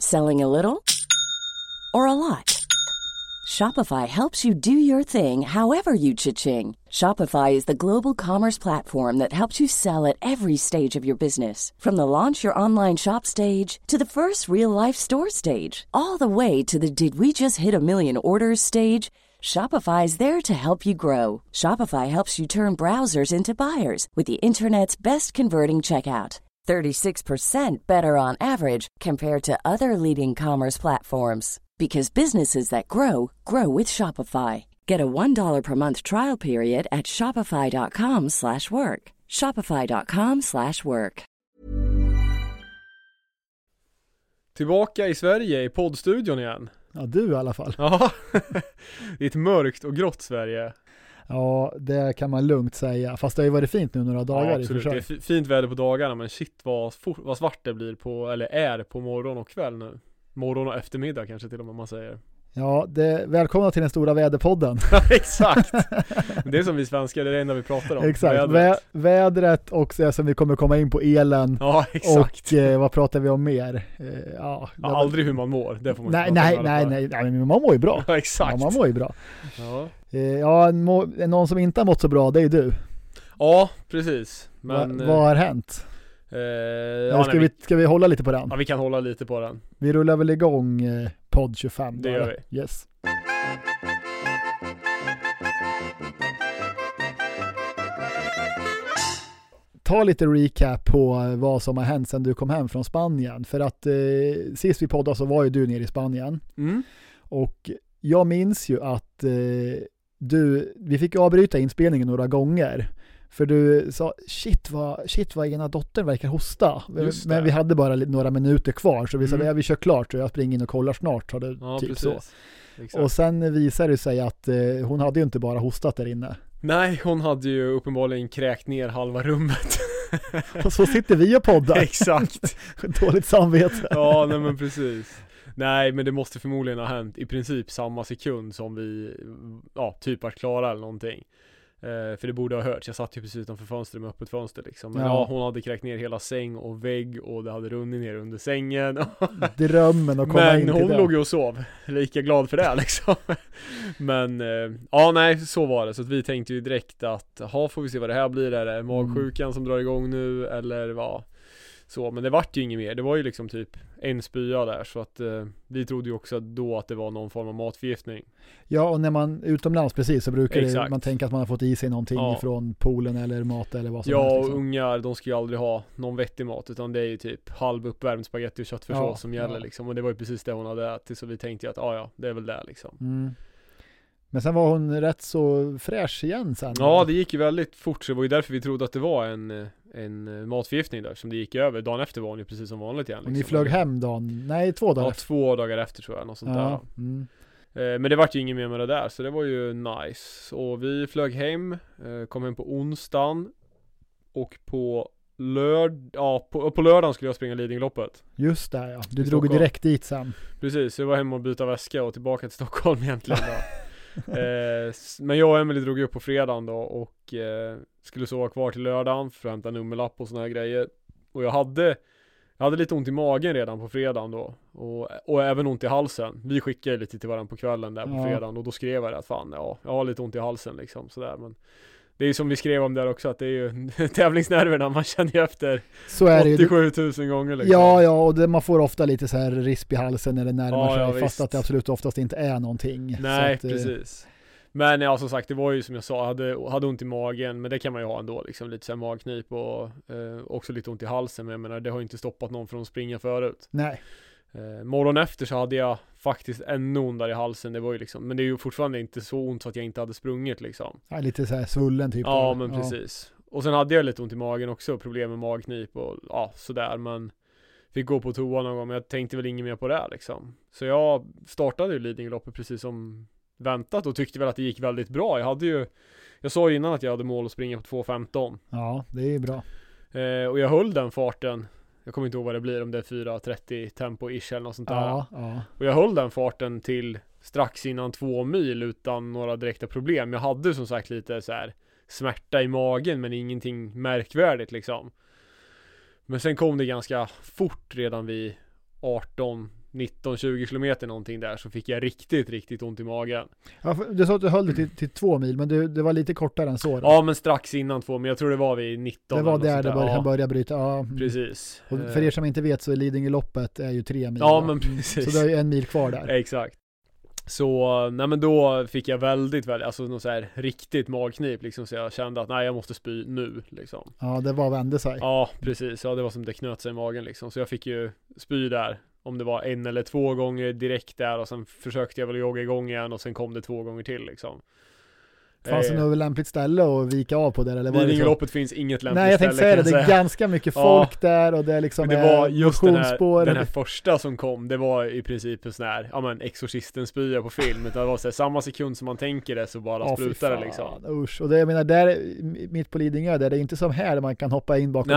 Selling a little or a lot? Shopify helps you do your thing however you cha-ching. Shopify is the global commerce platform that helps you sell at every stage of your business. From the launch your online shop stage to the first real-life store stage, all the way to the did we just hit a million orders stage. Shopify is there to help you grow. Shopify helps you turn browsers into buyers with the internet's best converting checkout. 36% better on average compared to other leading commerce platforms. Because businesses that grow, grow with Shopify. Get a $1 per month trial period at shopify.com/work. Shopify.com/work. Tillbaka i Sverige i poddstudion igen. Ja, du i alla fall. Ja, det är ett mörkt och grått Sverige. Ja, det kan man lugnt säga. Fast det har ju varit fint nu några dagar. Ja, absolut. Det är fint väder på dagarna, men shit vad svart det blir på, eller är på morgon och kväll nu. Morgon och eftermiddag kanske till och med man säger. Ja, välkomna till den stora väderpodden. Exakt. Det är som vi svenskar, det är det enda vi pratar om. Exakt, vädret och så som vi kommer komma in på elen. Ja, exakt. Och vad pratar vi om mer? Aldrig hur man mår, det får man nej, men man mår ju bra. Ja, exakt. Ja, man mår ju bra. Ja. Någon som inte har mått så bra, det är du. Ja, precis. Men vad har hänt? Ska vi hålla lite på den? Ja, vi kan hålla lite på den. Vi rullar väl igång podd 25. Det gör vi. Yes. Ta lite recap på vad som har hänt sedan du kom hem från Spanien. För att sist vi poddade så var ju du nere i Spanien. Mm. Och jag minns ju att vi fick avbryta inspelningen några gånger. För du sa, shit vad ena dottern verkar hosta. Men vi hade bara några minuter kvar. Så vi sa, vi kör klart och jag springer in och kollar snart. Typ precis. Så. Exakt. Och sen visade det sig att hon hade ju inte bara hostat där inne. Nej, hon hade ju uppenbarligen kräkt ner halva rummet. Och så sitter vi och poddar. Exakt. Dåligt samvete. Ja, nej men precis. Nej, men det måste förmodligen ha hänt i princip samma sekund som vi typ var klara eller någonting. För det borde ha hört. Jag satt ju precis utanför fönstret med öppet fönster liksom. Men hon hade kräkt ner hela säng och vägg och det hade runnit ner under sängen. Drömmen att komma in till men hon det. låg ju och sov. Lika glad för det liksom. Men så var det. Så att vi tänkte ju direkt att får vi se vad det här blir. Är det magsjukan som drar igång nu eller vad? Så, men det vart ju inget mer. Det var ju liksom typ en spya där. Så att vi trodde ju också då att det var någon form av matförgiftning. Ja, och när man utomlands precis så brukar man tänka att man har fått i sig någonting från poolen eller mat eller vad som helst. Ja, liksom. Och ungar, de ska ju aldrig ha någon vettig mat. Utan det är ju typ halvuppvärmd spagetti och köttfärssås som gäller liksom. Och det var ju precis det hon hade ätit. Så vi tänkte ju att det är väl det liksom. Mm. Men sen var hon rätt så fräsch igen sen. Ja, det gick ju väldigt fort. Så det var ju därför vi trodde att det var en matförgiftning där som det gick över. Dagen efter var hon ju precis som vanligt igen. Och ni flög hem 2 dagar efter? 2 dagar efter tror jag, något sånt där. Mm. Men det vart ju inget mer med det där, så det var ju nice. Och vi flög hem, kom hem på onsdagen. Och på lördagen skulle jag springa Lidingöloppet. Just det, ja. Du drog ju direkt dit sen. Precis, jag var hemma och byta väska och tillbaka till Stockholm egentligen då. Men jag och Emily drog upp på fredagen då och skulle sova kvar till lördagen för att hämta nummerlapp och såna här grejer. Och jag hade lite ont i magen redan på fredagen då och även ont i halsen. Vi skickade lite till varandra på kvällen där på fredagen och då skrev jag att jag har lite ont i halsen liksom sådär. Men det är ju som vi skrev om där också, att det är ju tävlingsnerverna man känner ju efter så är 87 000 gånger liksom. Ja, och man får ofta lite så här risp i halsen när det närmar sig, fast visst. att det absolut oftast inte är någonting. Nej, så att, precis. Men som sagt, det var ju som jag sa, hade ont i magen, men det kan man ju ha ändå liksom, lite så här magknip och också lite ont i halsen, men jag menar, det har ju inte stoppat någon från att springa förut. Nej. Morgon efter så hade jag faktiskt en ont där i halsen, det var ju liksom, men det är ju fortfarande inte så ont så att jag inte hade sprungit liksom. Ja, lite så här svullen typ. Ja, men precis. Och sen hade jag lite ont i magen också, problem med magknip och sådär, men fick gå på toa någon gång, men jag tänkte väl inget mer på det liksom. Så jag startade ju Lidingöloppet precis som väntat och tyckte väl att det gick väldigt bra. Jag sa ju innan att jag hade mål att springa på 2:15. Ja, det är bra. Och jag höll den farten. Jag kommer inte ihåg vad det blir, om det är 4:30 tempo-ish eller något sånt där. Ja. Och jag höll den farten till strax innan 2 mil utan några direkta problem. Jag hade som sagt lite så här smärta i magen, men ingenting märkvärdigt liksom. Men sen kom det ganska fort redan vid 18 19-20 kilometer någonting där, så fick jag riktigt ont i magen. Ja, du sa att du höll det till 2 mil, men det var lite kortare än så då. Ja, men strax innan 2 mil. Jag tror det var vid 19. Det var där det började bryta. Ja. Precis. Och för er som inte vet så är Lidingöloppet är ju 3 mil. Ja, men precis. Så det är ju 1 mil kvar där. Exakt. Så, nej men då fick jag väldigt, alltså något så här riktigt magknip liksom, så jag kände att nej, jag måste spy nu liksom. Ja, det var vände sig. Ja, precis. Ja, det var som det knöt sig i magen liksom. Så jag fick ju spy där, om det var 1 eller 2 gånger direkt där, och sen försökte jag väl jogga igång igen, och sen kom det 2 gånger till liksom. Fanns det något lämpligt ställe att vika av på där? Eller var Lidingöloppet finns inget lämpligt ställe. Nej, jag tänkte säga det. Det är ganska mycket folk där, och det är liksom det var just den här och första som kom. Det var i princip en sån här, ja men exorcisten spya på film. Det var så här, samma sekund som man tänker det så bara sprutar det liksom. Usch. Och det, jag menar, där mitt på Lidingö, där det är inte som här där man kan hoppa in bakom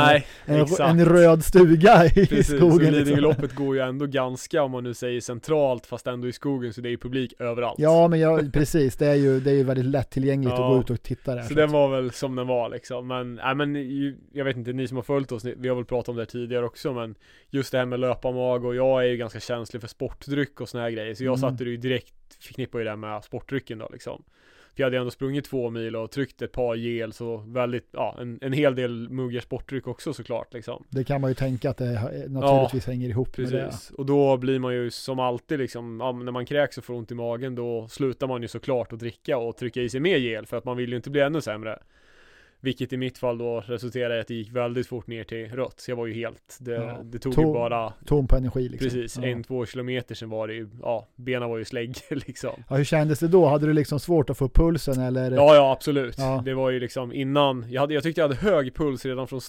en röd stuga i skogen. Så Lidingöloppet går ju ändå ganska, om man nu säger centralt, fast ändå i skogen, så det är ju publik överallt. Ja, men precis. Det är ju väldigt lätt tillgängligt att gå ut och titta där. Så den var väl som den var liksom. Men jag vet inte, ni som har följt oss, vi har väl pratat om det tidigare också, men just det här med löparmag, och jag är ju ganska känslig för sportdryck och såna här grejer, så jag satte det ju direkt, förknippade ju det med sportdrycken då liksom. För jag hade ändå sprungit 2 mil och tryckt ett par gel, så väldigt, en hel del muggar sportdryck också såklart liksom. Det kan man ju tänka att det naturligtvis hänger ihop precis. Med det. Och då blir man ju som alltid liksom, när man kräks och får ont i magen, då slutar man ju såklart att dricka och trycka i sig mer gel, för att man vill ju inte bli ännu sämre. Vilket i mitt fall då resulterade i att det gick väldigt fort ner till rött. Så jag var ju helt, det tog ju bara tom på energi liksom. Precis, 1-2 kilometer, sen var det ju, benen var ju slägg liksom. Ja, hur kändes det då? Hade du liksom svårt att få pulsen eller? Ja, absolut. Ja. Det var ju liksom innan, jag tyckte jag hade hög puls redan från,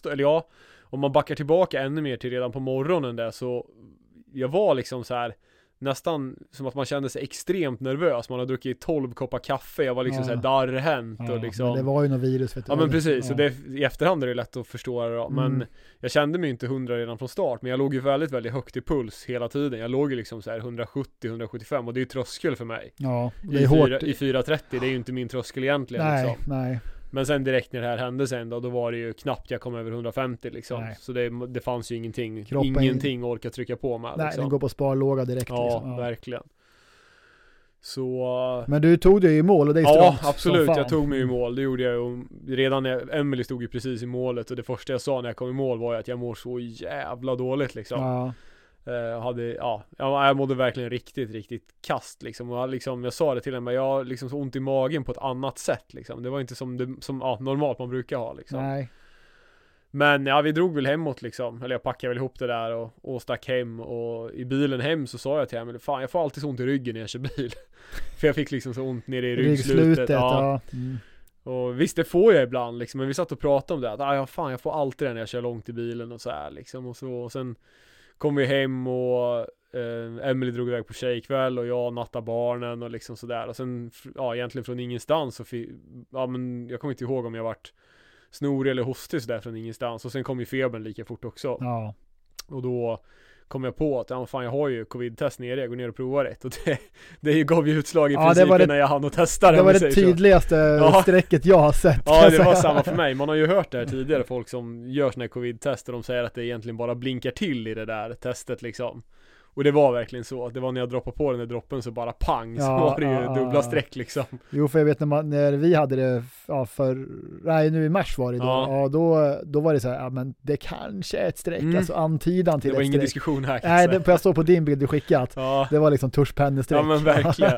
om man backar tillbaka ännu mer till redan på morgonen där, så jag var liksom så här nästan som att man kände sig extremt nervös. Man har druckit 12 koppar kaffe. Jag var liksom så här darrhänt och liksom. Men det var ju något virus, vet du. Ja, men precis. Så det, i efterhand är det lätt att förstå det då. Men jag kände mig inte 100 redan från start. Men jag låg ju väldigt, väldigt högt i puls hela tiden. Jag låg ju liksom så här 170-175, och det är ju tröskel för mig. Ja, det är hårt. I 4.30, det är ju inte min tröskel egentligen. Nej, liksom. nej. Men sen direkt när det här hände sen då var det ju knappt jag kom över 150 liksom. Nej. Så det fanns ju ingenting att orka trycka på med. Nej, liksom. Den går på sparlåga direkt. Ja, liksom. Ja, verkligen. Så... Men du tog det i mål, och det är ja, absolut. Jag tog mig i mål. Det gjorde jag ju. Redan när Emily stod ju precis i målet, och det första jag sa när jag kom i mål var att jag mår så jävla dåligt liksom. Ja. Jag mådde verkligen riktigt kast liksom. Och jag sa det till henne, men jag har liksom så ont i magen på ett annat sätt liksom. Det var inte som normalt man brukar ha liksom. Nej. Men vi drog väl hemåt liksom. Eller jag packade väl ihop det där och stack hem. Och i bilen hem så sa jag till henne, fan, jag får alltid så ont i ryggen när jag kör bil. För jag fick liksom så ont nere i ryggslutet. Ja. Och visst, det får jag ibland liksom. Men vi satt och pratade om det, att jag får alltid det när jag kör långt i bilen och så här liksom. Och sen kom vi hem och Emily drog iväg på tjejkväll och jag nattade barnen och liksom sådär. Och sen, egentligen från ingenstans så men jag kommer inte ihåg om jag varit snorig eller hostig sådär från ingenstans. Och sen kom ju febern lika fort också. Ja. Och då kom jag på att jag har ju covid-test nere, jag går ner och provar det. Och det gav ju utslag i princip när jag hann och testa det. Det var det tydligaste strecket jag har sett. Ja, det var samma för mig. Man har ju hört det här tidigare, folk som gör såna här covid-test, och de säger att det egentligen bara blinkar till i det där testet liksom. Och det var verkligen så. Det var när jag droppade på den där droppen så bara pang, så var det ju dubbla streck liksom. Jo, för jag vet när vi hade det nu i mars var det då. Då var det så här, men det kanske är ett streck, alltså antydan till ett streck. Det var ingen diskussion här. Nej, jag såg på din bild du skickat. Det var liksom tuschpennestreck. Ja, men verkligen.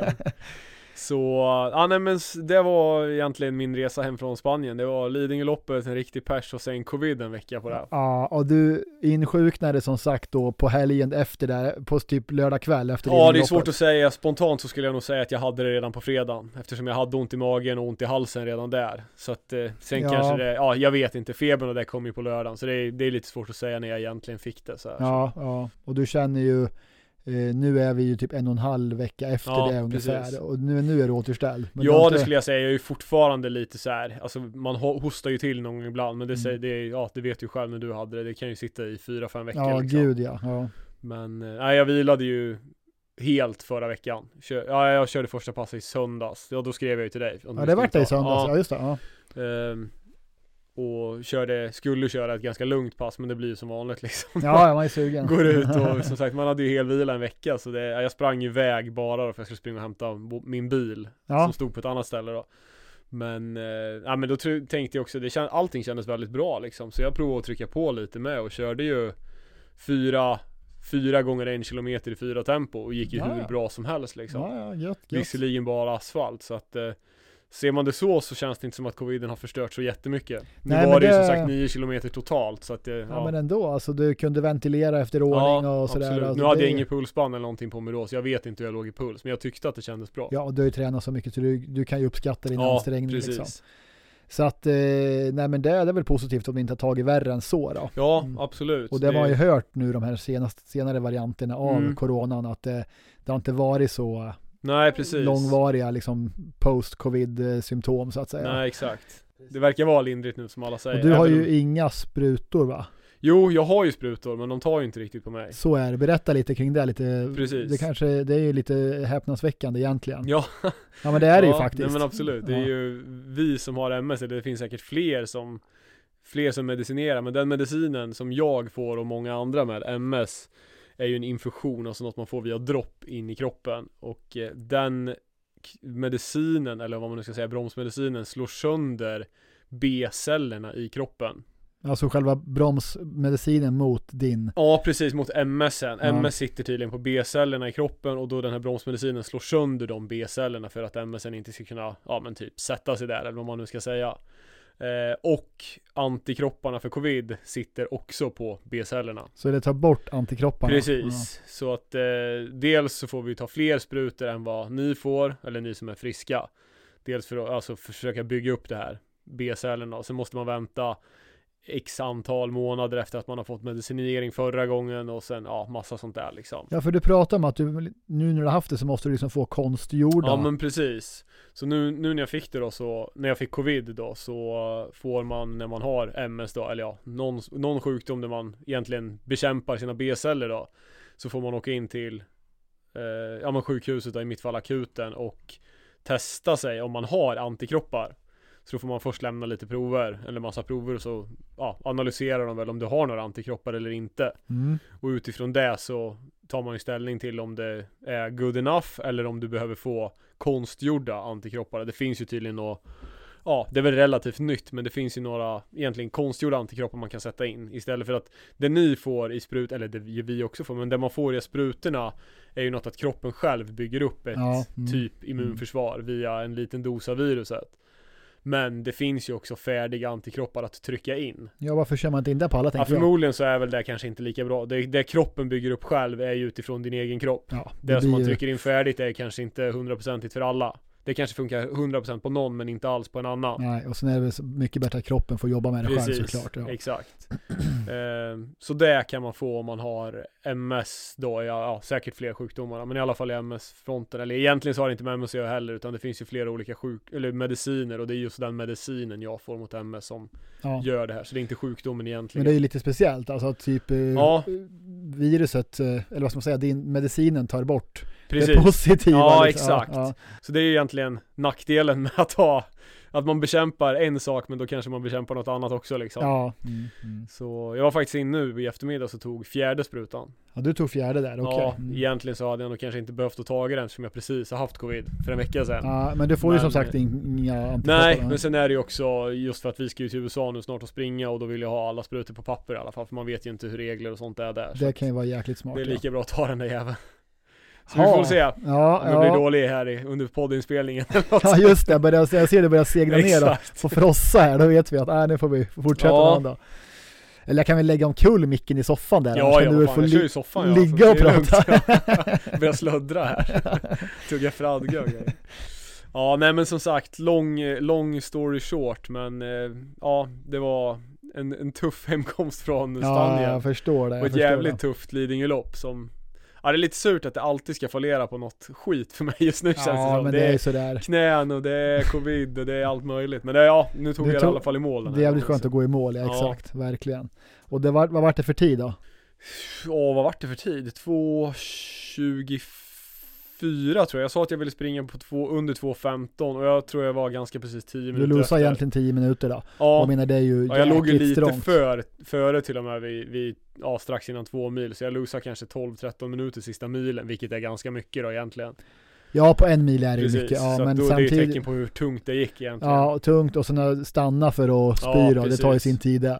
Så, men det var egentligen min resa hem från Spanien. Det var Lidingöloppet, en riktig pers, och sen covid en vecka på det. Ja, och du insjuknade som sagt då på helgen efter det, på typ lördag kväll efter Lidingöloppet. Ja, det är svårt att säga. Spontant så skulle jag nog säga att jag hade det redan på fredagen, eftersom jag hade ont i magen och ont i halsen redan där. Så att sen kanske det, jag vet inte, febern och det kom ju på lördagen, så det är lite svårt att säga när jag egentligen fick det så här. Ja, och du känner ju nu är vi ju typ 1,5 vecka efter det ungefär. Precis. Och nu är det återställd. Men det skulle jag säga. Jag är ju fortfarande lite så här. Alltså man hostar ju till någon gång ibland. Men det vet ju själv när du hade det. Det kan ju sitta i 4-5 veckor. Ja, liksom. Gud ja. Men jag vilade ju helt förra veckan. Jag körde första passet i söndags. Ja, då skrev jag ju till dig. Ja, det var det i söndags. Ja, just det. Ja. och skulle köra ett ganska lugnt pass, men det blir ju som vanligt liksom. Ja, man är sugen. Går ut och som sagt, man hade ju helvila en vecka, så jag sprang iväg bara då för jag skulle springa och hämta min bil som stod på ett annat ställe då. Men, men då tänkte jag också, allting kändes väldigt bra liksom, så jag provade att trycka på lite med och körde ju 4 gånger 1 kilometer i 4 tempo och gick ju hur bra som helst liksom. Gött. Visserligen bara asfalt, så att ser man det så känns det inte som att coviden har förstört så jättemycket. Nu var det ju som sagt 9 kilometer totalt, så att men ändå, alltså du kunde ventilera efter ordning och sådär. Absolut. Alltså, nu hade jag ingen pulsband eller någonting på mig då, så jag vet inte hur jag låg i puls, men jag tyckte att det kändes bra. Ja, och du har ju tränat så mycket så du kan ju uppskatta din ansträngning precis. Liksom. Så att, men det är väl positivt om vi inte har tagit värre än så då. Ja, absolut. Och det har man ju hört nu, de här senare varianterna av coronan, att det har inte varit så långvariga liksom post-covid-symptom så att säga. Nej, exakt. Det verkar vara lindrigt nu som alla säger. Och du har ju inga sprutor va? Jo, jag har ju sprutor, men de tar ju inte riktigt på mig. Så är det. Berätta lite kring det. Precis. Det är ju lite häpnadsväckande egentligen. Ja. Ja, men det är det ju faktiskt. Nej, men absolut. Det är ju vi som har MS, det finns säkert fler som medicinerar, men den medicinen som jag får och många andra med MS är ju en infusion, alltså något man får via dropp in i kroppen, och den medicinen, eller vad man nu ska säga, bromsmedicinen slår sönder B-cellerna i kroppen. Alltså själva bromsmedicinen mot din... Ja, precis, mot MSen. MS sitter tydligen på B-cellerna i kroppen, och då den här bromsmedicinen slår sönder de B-cellerna för att MSen inte ska kunna, sätta sig där, eller vad man nu ska säga. Och antikropparna för covid sitter också på B-cellerna. Så det tar bort antikropparna? Precis, så att dels så får vi ta fler sprutor än vad ni får, eller ni som är friska. Dels för att försöka bygga upp det här B-cellerna, och sen måste man vänta x antal månader efter att man har fått medicinering förra gången, och sen massa sånt där liksom. Ja, för du pratar om att du nu när du har haft det så måste du liksom få konstgjorda. Ja, men precis. Så nu när jag fick det då, så när jag fick covid då, så får man, när man har MS då, eller någon sjukdom där man egentligen bekämpar sina B-celler då, så får man åka in till sjukhuset då, i mitt fall akuten, och testa sig om man har antikroppar. Så då får man först lämna lite prover, eller massa prover, och så analyserar de väl om du har några antikroppar eller inte. Och utifrån det så tar man ju ställning till om det är good enough eller om du behöver få konstgjorda antikroppar. Det finns ju tydligen det är väl relativt nytt, men det finns ju några egentligen konstgjorda antikroppar man kan sätta in istället för att det ni får i sprut, eller det vi också får, men det man får i sprutorna är ju något att kroppen själv bygger upp ett typ immunförsvar via en liten dos av viruset. Men det finns ju också färdiga antikroppar att trycka in. Ja, varför kör man inte in det på alla, tänker jag? Förmodligen så är väl det kanske inte lika bra. Det kroppen bygger upp själv är ju utifrån din egen kropp. Ja, det som man trycker in färdigt är kanske inte 100% för alla. Det kanske funkar 100% på någon, men inte alls på en annan. Nej, och sen är det så mycket bättre att kroppen får jobba med det själv såklart. Ja. Exakt. Så det kan man få om man har MS då, säkert fler sjukdomar, men i alla fall i MS-fronten. Eller egentligen så har det inte med MS att göra heller, utan det finns ju flera olika mediciner, och det är just den medicinen jag får mot MS som gör det här. Så det är inte sjukdomen egentligen. Men det är ju lite speciellt, alltså typ viruset, eller vad ska man säga, din medicinen tar bort. Precis. Det positiva. Ja, liksom. Exakt. Ja. Så det är ju egentligen nackdelen med att man bekämpar en sak, men då kanske man bekämpar något annat också liksom. Ja. Så jag var faktiskt in nu i eftermiddag så tog 4:e sprutan. Ja, du tog 4:e där, okej. Ja, egentligen så hade jag nog kanske inte behövt att ta den, som jag precis har haft covid för en vecka sedan. Ja, men du får ju som sagt inga antikroppar. Nej, men sen är det ju också just för att vi ska ju till USA nu snart och springa, och då vill jag ha alla sprutor på papper i alla fall, för man vet ju inte hur regler och sånt är där. Det kan ju vara jäkligt smart. Det är lika bra att ta den där jäveln. Så vi får se om jag blir dålig här under poddinspelningen. Ja, just det. Jag ser det börja segla ner och få frossa här. Då vet vi att nu får vi fortsätta med. Eller jag kan väl lägga omkull micken i soffan där. Ja, du får i soffan, ligga och prata. Börja sluddra här. Tugga fradga och grejer. Ja, nej, men som sagt, lång story short, men det var en tuff hemkomst från Spanien. Ja, jag förstår det. Och ett jävligt tufft Lidingölopp som... Ja, det är lite surt att det alltid ska fallera på något skit för mig just nu, känns det som. Men det är sådär. Knän och det är covid och det är allt möjligt. Men nu tog jag i alla fall i mål. Det är jävligt skönt att gå i mål, exakt, verkligen. Och vad var det för tid då? Vad var det för tid? 2:25 4 tror jag. Jag sa att jag ville springa på under 2.15 och jag tror jag var ganska precis 10 minuter Du losade efter. Egentligen 10 minuter då. Ja, jag menar det är ju jag låg ju lite strångt. före till och med vid strax innan 2 mil, så jag losade kanske 12-13 minuter sista milen, vilket är ganska mycket då egentligen. Ja, på en mil är det Precis, mycket. Ja, så men då samtidigt... det är ju tecken på hur tungt det gick egentligen. Ja, tungt och sen stanna för att spy då, det tar ju sin tid där.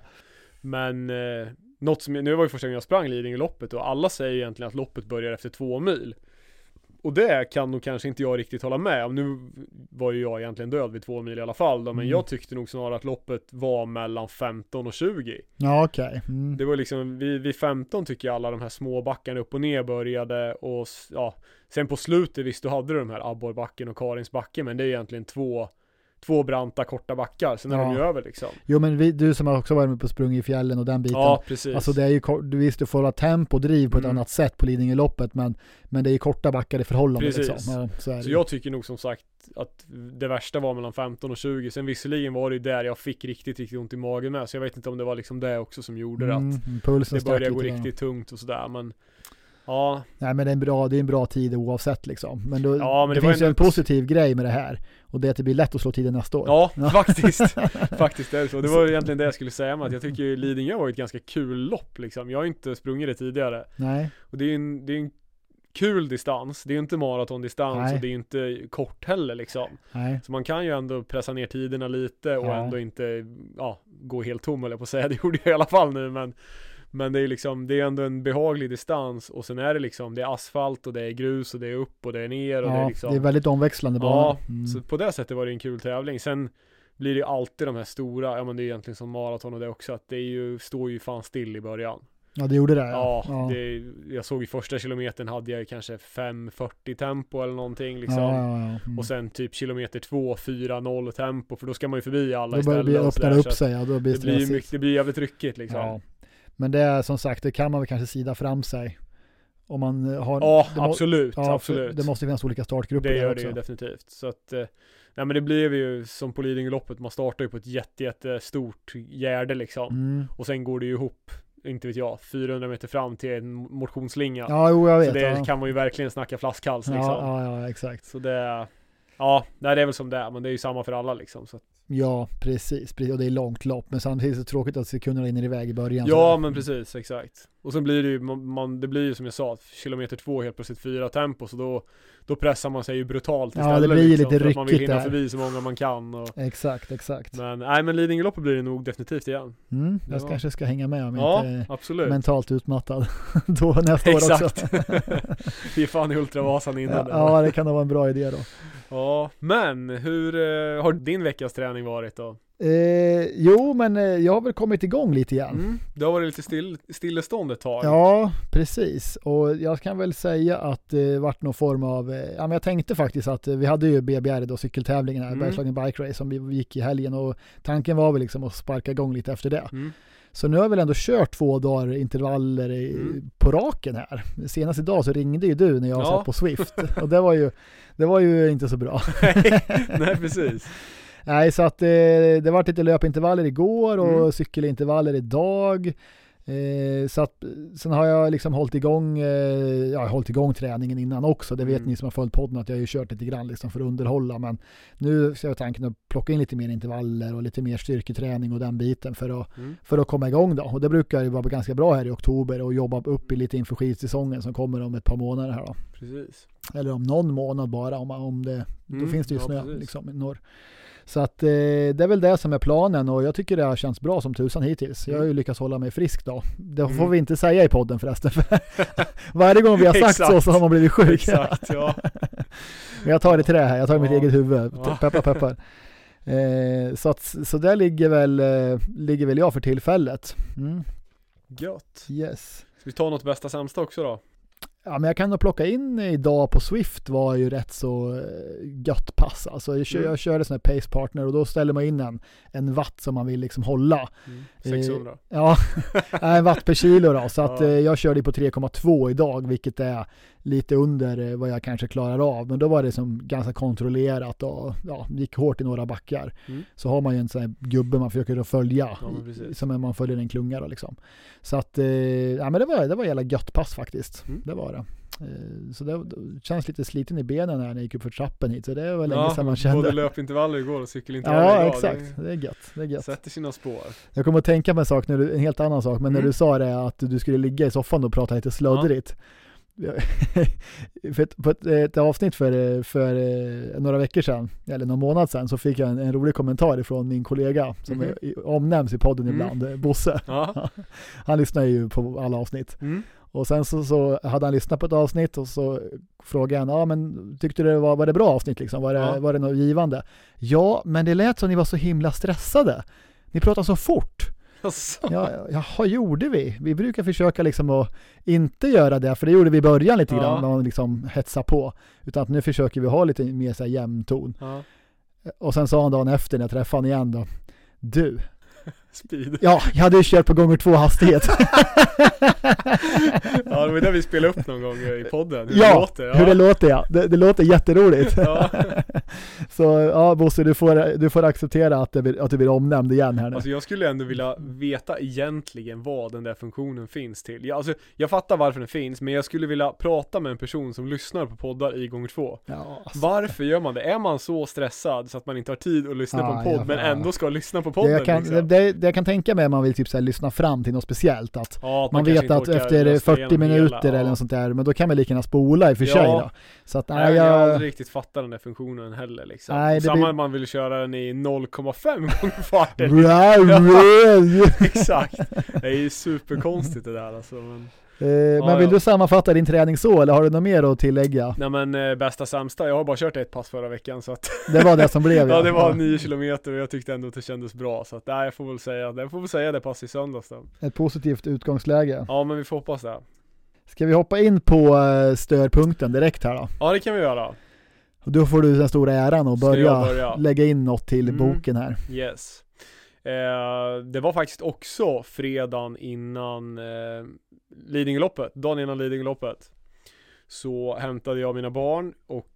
Men något som, nu var ju första gången jag sprang Lidingö-loppet och alla säger egentligen att loppet börjar efter 2 mil. Och det kan nog kanske inte jag riktigt hålla med om. Nu var ju jag egentligen död vid 2 mil i alla fall då, men jag tyckte nog snarare att loppet var mellan 15 och 20. Ja, okej. Det var liksom, vid 15 tycker jag alla de här små backarna upp och ner började och ja, sen på slutet visst du hade de här Abborrbacken och Karinsbacken, men det är egentligen två branta korta backar, sen är de ju över liksom. Jo, men du som har också varit med på sprung i fjällen och den biten. Ja, precis. Alltså det är ju, du visst du får ha tempo och driv på ett annat sätt på Lidingö-loppet, men det är ju korta backar i förhållande. Precis. Liksom. Ja, så jag tycker nog som sagt att det värsta var mellan 15 och 20. Sen visserligen var det ju där jag fick riktigt ont i magen med, så jag vet inte om det var liksom det också som gjorde att pulsen det började gå riktigt tungt och sådär, men ja. Nej, men det är en bra tid oavsett liksom. Men, då, men det finns ju en positiv grej med det här, och det är att det blir lätt att slå tiden nästa år. Ja. Faktiskt är det så. Det var egentligen det jag skulle säga med att jag tycker Lidingö var ett ganska kul lopp liksom. Jag har inte sprungit det tidigare. Nej. Och det är en kul distans. Det är ju inte maratondistans. Nej. Och det är ju inte kort heller liksom. Nej. Så man kan ju ändå pressa ner tiderna lite och ändå inte gå helt tom, eller på att säga. Det gjorde jag i alla fall nu, men det är liksom, det är ändå en behaglig distans, och sen är det liksom, det är asfalt och det är grus och det är upp och det är ner och det är liksom, det är väldigt omväxlande bara. Ja, så på det sättet var det en kul tävling. Sen blir det ju alltid de här stora, men det är egentligen som maraton och det också, att det är ju, står ju fan still i början. Ja, det gjorde det. Ja. Jag såg i första kilometern hade jag kanske 5:40 tempo eller någonting liksom. Och sen typ kilometer 2 4:0 tempo, för då ska man ju förbi alla istället. Då öppnar upp sig, då blir det blir jävligt ryckigt liksom. Ja. Men det är som sagt, det kan man väl kanske sida fram sig. Om man har... Ja, absolut. Det måste finnas olika startgrupper. Det gör det ju definitivt. Så att, men det blev ju som på Lidingö-loppet, man startar ju på ett jättestort gärde liksom. Och sen går det ju ihop, inte vet jag, 400 meter fram till en motionsslinga. Ja, jag vet. Så det kan man ju verkligen snacka flaskhals liksom. Ja, exakt. Så det... Ja, det är väl som det är, men det är ju samma för alla liksom. Så. Ja, precis. Och det är långt lopp, men samtidigt är det tråkigt att sekunderna rinner iväg i början. Ja, men precis, exakt. Och sen blir det ju, det blir ju som jag sa, kilometer 2 helt plötsligt 4 tempo, så då pressar man sig ju brutalt istället. Ja, det blir liksom, lite ryckigt man vill hinna där. förbi så många man kan. Och... Exakt. Men Lidingö-loppet blir det nog definitivt igen. Jag kanske ska hänga med om inte absolut. Mentalt utmattad då nästa år också. Exakt. Vi är fan i Ultravasan innan. Ja, det kan nog vara en bra idé då. Ja, men hur har din veckas träning varit då? Jo, men jag har väl kommit igång lite igen. Det har varit lite stillestånd ett tag. Ja, precis. Och jag kan väl säga att det varit någon form av... men jag tänkte faktiskt att vi hade ju BBR då, cykeltävlingen här, Bergslagen Bike Race, som vi gick i helgen, och tanken var väl liksom att sparka igång lite efter det. Så nu har jag väl ändå kört 2 dagar intervaller på raken här. Senast idag så ringde ju du när jag satt på Swift. Och det var ju inte så bra. Nej, precis. Nej, så att det var lite löpintervaller igår och cykelintervaller idag. Så att sen har jag liksom hållit igång träningen innan också. Det vet ni som har följt podden, att jag har ju kört lite grann liksom för att underhålla, men nu ska jag tanken att plocka in lite mer intervaller och lite mer styrketräning och den biten för att komma igång då. Och det brukar ju vara ganska bra här i oktober och jobba upp i lite inför skidsäsongen som kommer om ett par månader här då. Precis. Eller om någon månad bara, om det då finns det ju snö liksom i norr. Så att det är väl det som är planen, och jag tycker det har känts bra som tusan hittills. Jag har ju lyckats hålla mig frisk då. Det får vi inte säga i podden förresten. Varje gång vi har sagt så har man blivit sjuk. Exakt, ja. Men jag tar det till det här. Jag tar mitt eget huvud. Peppar. Så där ligger väl jag för tillfället. Gött. Yes. Ska vi ta något bästa sämsta också då? Ja, men jag kan nog plocka in idag på Swift, var ju rätt så gött pass. Alltså jag körde sån här pace partner, och då ställer man in en watt som man vill liksom hålla. 600. Ja, en watt per kilo då. Så att jag körde på 3,2 idag, vilket är lite under vad jag kanske klarar av. Men då var det som ganska kontrollerat och gick hårt i några backar. Så har man ju en sån här gubbe man försöker att följa, som man följer en klunga då liksom. Så att, men det var jävla gött pass faktiskt. Det var det. Så det känns lite sliten i benen när jag gick upp för trappen hit. Så det var länge sedan man kände. Både löpintervaller igår och cykelintervaller idag. Ja, exakt. Det är gött. Sätter sina spår. Jag kommer att tänka på en sak, en helt annan sak. Men när du sa det att du skulle ligga i soffan och prata lite slödrigt. På ett avsnitt för några veckor sedan, eller någon månad sedan, så fick jag en rolig kommentar ifrån min kollega som omnämns i podden ibland, Bosse. Han lyssnar ju på alla avsnitt. Och sen så hade han lyssnat på ett avsnitt och så frågade han, men tyckte du var det bra avsnitt liksom? Var det något givande? Ja, men det lät som ni var så himla stressade. Ni pratar så fort. Ja, gjorde vi? Vi brukar försöka liksom att inte göra det, för det gjorde vi i början lite grann, när man liksom hetsar på. Utan att nu försöker vi ha lite mer så här jämn ton. Och sen sa han dagen efter när jag träffade honom igen då, du, speed. Ja, jag hade ju kört på gånger 2 hastighet. Ja, det var det vi spelade upp någon gång i podden. Hur det låter, ja. Det låter jätteroligt. Ja. Så ja, Bosse, du får acceptera att du blir omnämnd igen här nu. Alltså jag skulle ändå vilja veta egentligen vad den där funktionen finns till. Jag fattar varför den finns, men jag skulle vilja prata med en person som lyssnar på poddar i gånger 2. Ja, alltså. Varför gör man det? Är man så stressad så att man inte har tid att lyssna på en podd, men ändå ska lyssna på podden? Jag kan tänka mig att man vill typ så här, lyssna fram till något speciellt. Att man vet att efter 40 minuter eller något sånt där, men då kan man lika gärna spola i och för sig då. Så att, jag har aldrig riktigt fattat den där funktionen heller liksom. Nej, samma man vill köra den i 0,5 gånger farten. Exakt. Det är ju superkonstigt det där alltså, men vill du sammanfatta din träning så, eller har du något mer att tillägga? Nej, men bästa sämsta, jag har bara kört ett pass förra veckan så att det var det som blev. Ja, det var 9 kilometer och jag tyckte ändå att det kändes bra, så att jag får väl säga det pass i söndags då. Ett positivt utgångsläge. Ja, men vi får hoppas det. Ska vi hoppa in på störpunkten direkt här då? Ja, det kan vi göra. Och då får du den stora äran att börja lägga in något till boken här. Yes. Det var faktiskt också fredagen innan Lidingöloppet, dagen innan Lidingöloppet. Så hämtade jag mina barn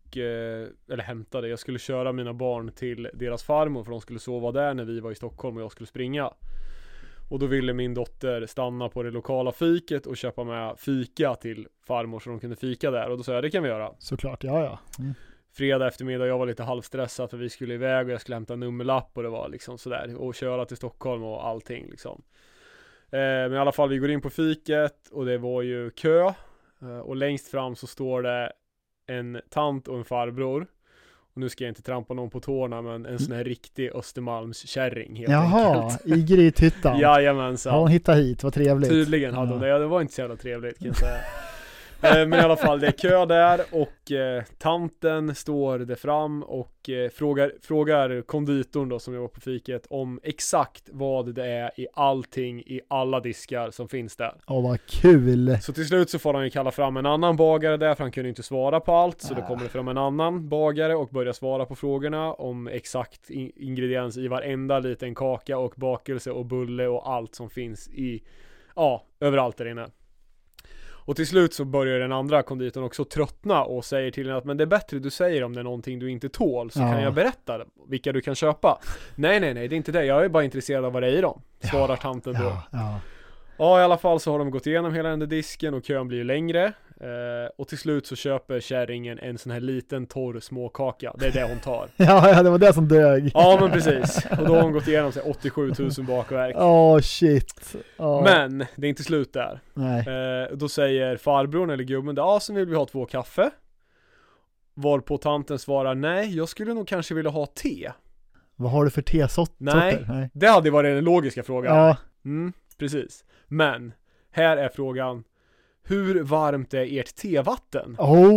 jag skulle köra mina barn till deras farmor för de skulle sova där när vi var i Stockholm och jag skulle springa. Och då ville min dotter stanna på det lokala fiket och köpa med fika till farmor så de kunde fika där. Och då sa jag, det kan vi göra. Såklart, ja. Fredag eftermiddag, jag var lite halvstressad för vi skulle iväg och jag skulle hämta en nummerlapp och det var liksom sådär. Och köra till Stockholm och allting liksom. Men i alla fall, vi går in på fiket och det var ju kö. Och längst fram så står det en tant och en farbror. Och nu ska jag inte trampa någon på tårna, men en sån här riktig Östermalmskärring helt enkelt. I Grythyttan. Jajamensan. Ja, hon hittade hit, vad trevligt. Tydligen hade hon det, det var inte så jävla trevligt kan jag säga. Men i alla fall, det är kö där och tanten står där fram och frågar konditorn då som jag var på fiket om exakt vad det är i allting i alla diskar som finns där. Vad kul! Så till slut så får han ju kalla fram en annan bagare där för han kunde inte svara på allt, så då kommer det fram en annan bagare och börjar svara på frågorna om exakt ingrediens i varenda liten kaka och bakelse och bulle och allt som finns i, överallt där inne. Och till slut så börjar den andra konditorn också tröttna och säger till henne att men det är bättre du säger om det är någonting du inte tål, så kan jag berätta vilka du kan köpa. Nej, det är inte det. Jag är bara intresserad av vad det är i dem, svarar tanten då. Ja, i alla fall så har de gått igenom hela den där disken och kön blir längre. Och till slut så köper kärringen en sån här liten torr småkaka. Det är det hon tar. Ja, det var det som dög. Ja, men precis. Och då har hon gått igenom 87 000 bakverk. Shit. Men det är inte slut där. Nej. Då säger farbrorn eller gubben, så vill vi ha 2 kaffe. Varpå tanten svarar, nej, jag skulle nog kanske vilja ha te. Vad har du för tesorter? Nej, det hade varit den logiska frågan. Ja. Precis. Men här är frågan, hur varmt är ert tevatten?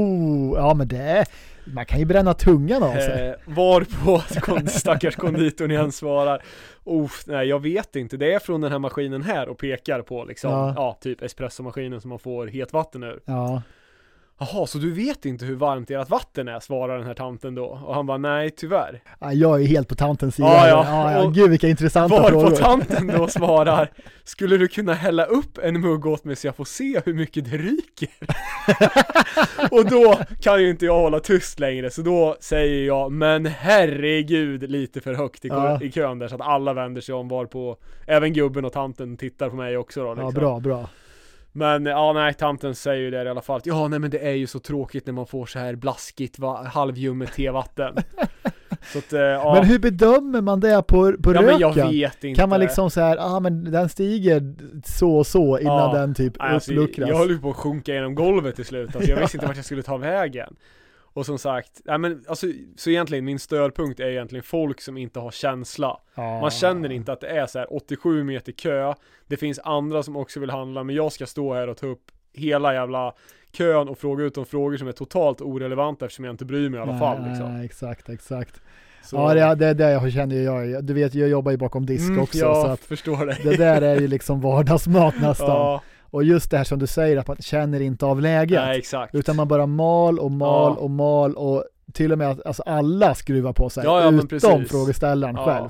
Men man kan ju bränna tungan av sig. Varpå stackars konditorn igen svarar, nej jag vet inte, det är från den här maskinen här och pekar på liksom, typ espressomaskinen som man får hetvatten ur. jaha, så du vet inte hur varmt ert vatten är, svarar den här tanten då. Och han bara, nej tyvärr. Ja, jag är helt på tantens sida. Ja, gud vilka intressanta frågor. Varpå tanten då svarar, skulle du kunna hälla upp en mugg åt mig så jag får se hur mycket det ryker? Och då kan ju inte jag hålla tyst längre, så då säger jag, men herregud, lite för högt i kön där, så att alla vänder sig om, varpå även gubben och tanten tittar på mig också då, liksom. Ja, bra. Men tanten säger ju det i alla fall, nej men det är ju så tråkigt när man får så här blaskigt halvljummet tevatten. Så att, Men hur bedömer man det på röken? Men jag vet inte. Kan man liksom så här, men den stiger så och så innan den typ uppluckras? Jag höll ju på att sjunka genom golvet till slut. Alltså, jag visste inte vart jag skulle ta vägen. Och som sagt, så egentligen min stödpunkt är egentligen folk som inte har känsla. Man känner inte att det är så här 87 meter kö. Det finns andra som också vill handla, men jag ska stå här och ta upp hela jävla kön och fråga ut de frågor som är totalt orelevanta eftersom jag inte bryr mig i alla fall. Liksom. Exakt. Så. Ja, det är det jag känner jag. Du vet, jag jobbar ju bakom disk också. Ja, så att förstår det. Det där är ju liksom vardagsmat nästan. Ja. Och just det här som du säger, att man känner inte av läget. Nej, exakt. Utan man bara mal och till och med att alltså, alla skruvar på sig. Utom frågeställaren själv.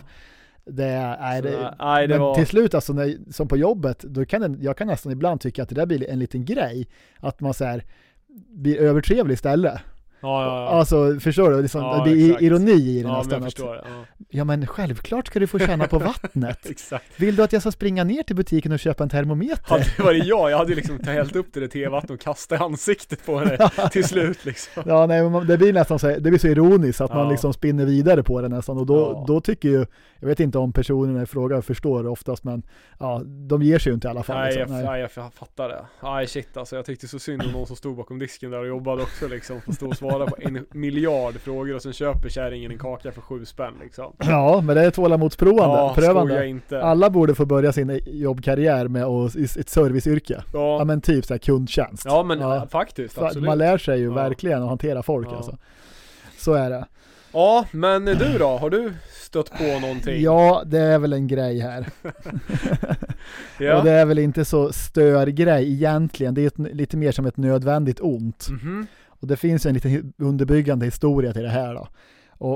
Men till slut alltså, som på jobbet, då jag kan nästan ibland tycka att det där blir en liten grej. Att man så här, blir övertrevlig istället. Alltså, förstår du? Det blir ironi i det nästan. Ja, men självklart ska du få känna på vattnet. Exakt. Vill du att jag ska springa ner till butiken och köpa en termometer? Ja, det var det jag hade liksom hällt upp det tevatten och kastat i ansiktet på henne till slut liksom. Ja, nej, men det blir nästan så, det blir så ironiskt att man liksom spinner vidare på det nästan, och då tycker ju, jag vet inte om personerna i fråga förstår oftast, men de ger sig ju inte i alla fall. Nej, jag fattar det. Nej, shit alltså, jag tyckte så synd om någon som stod bakom disken där och jobbade också liksom, för att stå och svara på 1 miljard frågor och sen köper kärringen en kaka för 7 spänn liksom. Ja, men det är prövande. Inte. Alla borde få börja sin jobbkarriär med ett serviceyrke. Ja, men typ så här kundtjänst. Ja, men faktiskt, absolut. Man lär sig ju verkligen att hantera folk alltså. Så är det. Ja, men du då? Har du stött på någonting? Ja, det är väl en grej här. Och det är väl inte så störgrej egentligen. Det är lite mer som ett nödvändigt ont. Mm-hmm. Och det finns en liten underbyggande historia till det här då. Och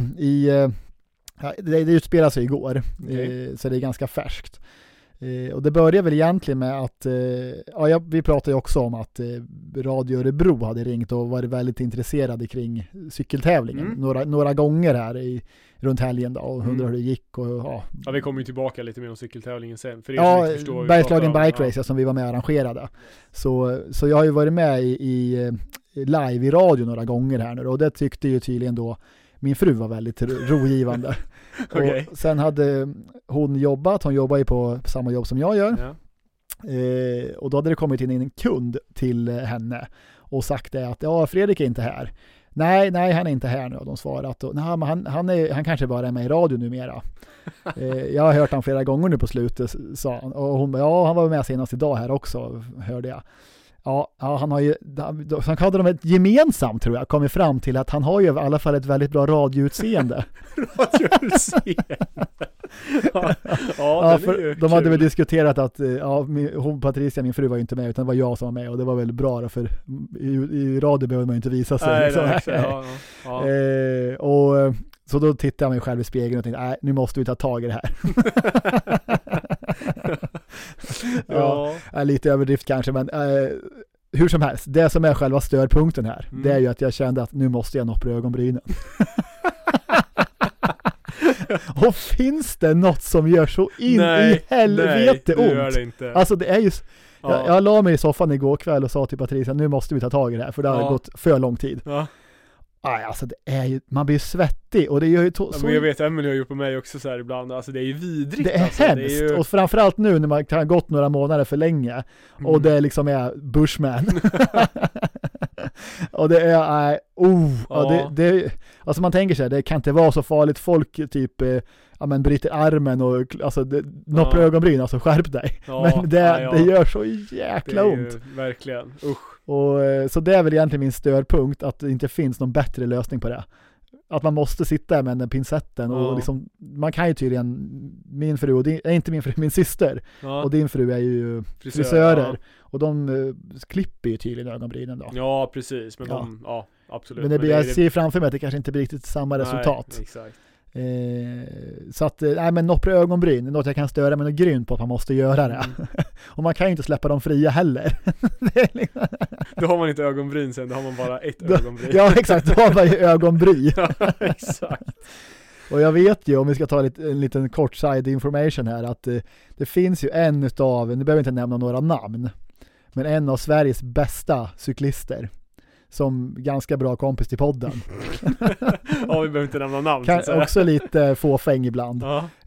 det utspelar sig igår, så det är ganska färskt. Och det börjar väl egentligen med att vi pratade ju också om att Radio Örebro hade ringt och varit väldigt intresserade kring cykeltävlingen några gånger här runt helgen då, och undrar hur det gick. Och, vi kommer ju tillbaka lite mer om cykeltävlingen sen. För Bergslagen Bike Race som vi var med och arrangerade. Så jag har ju varit med i live i radio några gånger här nu, och det tyckte ju tydligen då min fru var väldigt rogivande. Okay. Och sen hade hon jobbar ju på samma jobb som jag gör. Ja. Och då hade det kommit in en kund till henne och sagt det att Fredrik är inte här. Nej, han är inte här nu, och de svarat. Men han kanske bara är med i radio numera. Jag har hört han flera gånger nu på slutet, sa han. Och hon han var med senast idag här också, hörde jag. Ja, han har ju, så hade de ett gemensamt, tror jag, kommit fram till att han har ju i alla fall ett väldigt bra radioutseende. De hade väl diskuterat att Patricia, min fru, var ju inte med, utan det var jag som var med, och det var väl bra då, för i radio behöver man ju inte visa sig. Och så då tittade jag mig själv i spegeln och tänkte, nu måste vi ta tag i det här. Lite överdrift kanske, men hur som helst, det som är själva störpunkten här, det är ju att jag kände att nu måste jag noppra ögonbrynen. Och finns det något som gör så in i helvete ont? Gör det inte. Alltså det är ju jag la mig i soffan igår kväll och sa till Patricia, nu måste vi ta tag i det här, för det har gått för lång tid. Alltså det är ju, man blir svettig, och det gör ju men jag vet, Emily har gjort på mig också så här ibland, alltså det är ju vidrigt. Det är hemskt, det är och framförallt nu när man kan ha gått några månader för länge och det liksom är bushman. Och det är det alltså man tänker sig, det kan inte vara så farligt, folk typ bryter armen och alltså noppar ögonbryn, alltså skärp dig. Men det gör så jäkla ont. Verkligen, usch. Och så det är väl egentligen min störpunkt, att det inte finns någon bättre lösning på det. Att man måste sitta med den pincetten och liksom, man kan ju tydligen, min fru och inte min fru, min syster och din fru är ju frisörer. Och de klipper ju tydligen ögonbrynen då. Ja, precis. Men absolut. Men jag ser framför mig att det kanske inte blir riktigt samma resultat. Exakt. Så att, men noppra ögonbryn, något jag kan störa mig något grymt på att man måste göra det. Och man kan ju inte släppa dem fria heller. Då har man inte ögonbryn sen, då har man bara ett ögonbryn. Ja, exakt, då har man ju ögonbryn. Ja, exakt. Och jag vet ju, om vi ska ta en liten kort side information här, att det finns ju en utav, nu behöver jag inte nämna några namn, men en av Sveriges bästa cyklister som ganska bra kompis till podden. Ja, vi behöver inte nämna namn. Också lite fåfäng ibland.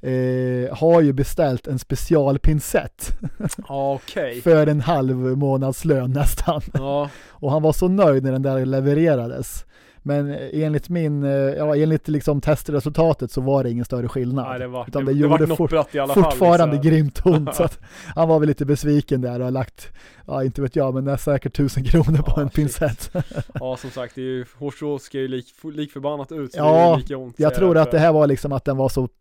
Har ju beställt en specialpinsett. Okay. För en halv månadslön nästan. Och han var så nöjd när den där levererades. Men enligt liksom testresultatet så var det ingen större skillnad. Nej, det gjorde nopprat i alla fortfarande fall, grymt ont. Så att han var väl lite besviken där och har lagt, inte vet jag, men det är säkert 1000 kronor på en pinsett. Ja, som sagt, det är ju, hårstrå ska ju lik förbannat ut. Så ja, det är lika ont, jag tror att det här var liksom att den var så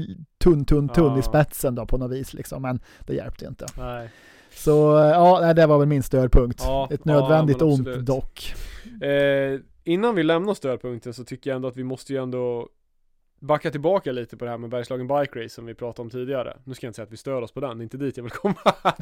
tunn i spetsen då på något vis liksom, men det hjälpte inte. Nej. Så det var väl min störpunkt. Ett nödvändigt ont dock. Innan vi lämnar störpunkten så tycker jag ändå att vi måste ju ändå backa tillbaka lite på det här med Bergslagen Bike Race som vi pratade om tidigare. Nu ska jag inte säga att vi stör oss på den, det är inte dit jag vill komma.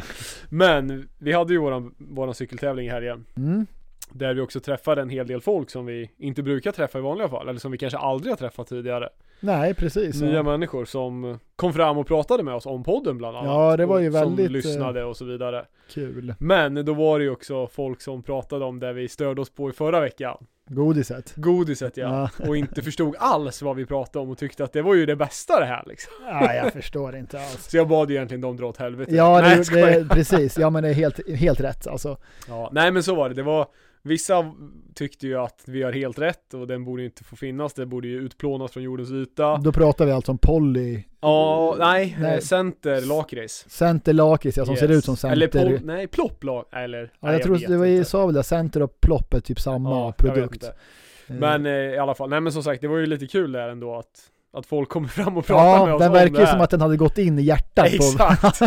Men vi hade ju våran cykeltävling här igen. Där vi också träffade en hel del folk som vi inte brukar träffa i vanliga fall, eller som vi kanske aldrig har träffat tidigare. Nej, precis. Nya människor som kom fram och pratade med oss om podden bland annat. Ja, det var ju väldigt... Som lyssnade och så vidare. Kul. Men då var det ju också folk som pratade om det vi störde oss på i förra veckan. Godiset, ja. Och inte förstod alls vad vi pratade om och tyckte att det var ju det bästa det här liksom. Nej, jag förstår inte alls. Så jag bad ju egentligen dem dra åt helvete. Ja, det precis. Ja, men det är helt rätt alltså. Ja, nej men så var det. Det var... Vissa tyckte ju att vi har helt rätt och den borde inte få finnas. Det borde ju utplånas från jordens yta. Då pratar vi alltså om poly. Ja, nej. Center lakrits. Center lakrits, som ser ut som center. Eller plopp eller. Ja, jag tror det var sa väl det, center och plopp är typ samma produkt. Men i alla fall, nej men som sagt, det var ju lite kul där ändå att folk kommer fram och pratar med oss. Den verkar ju som att den hade gått in i hjärtat. Exakt.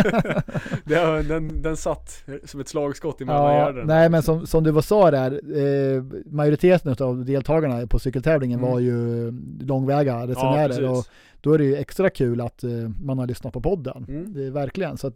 Den satt som ett slagskott i mellanhjärnan. Nej, men som du sa där, majoriteten av deltagarna på cykeltävlingen var ju långväga resenärer. Och då är det ju extra kul att man har lyssnat på podden. Det är verkligen. Så att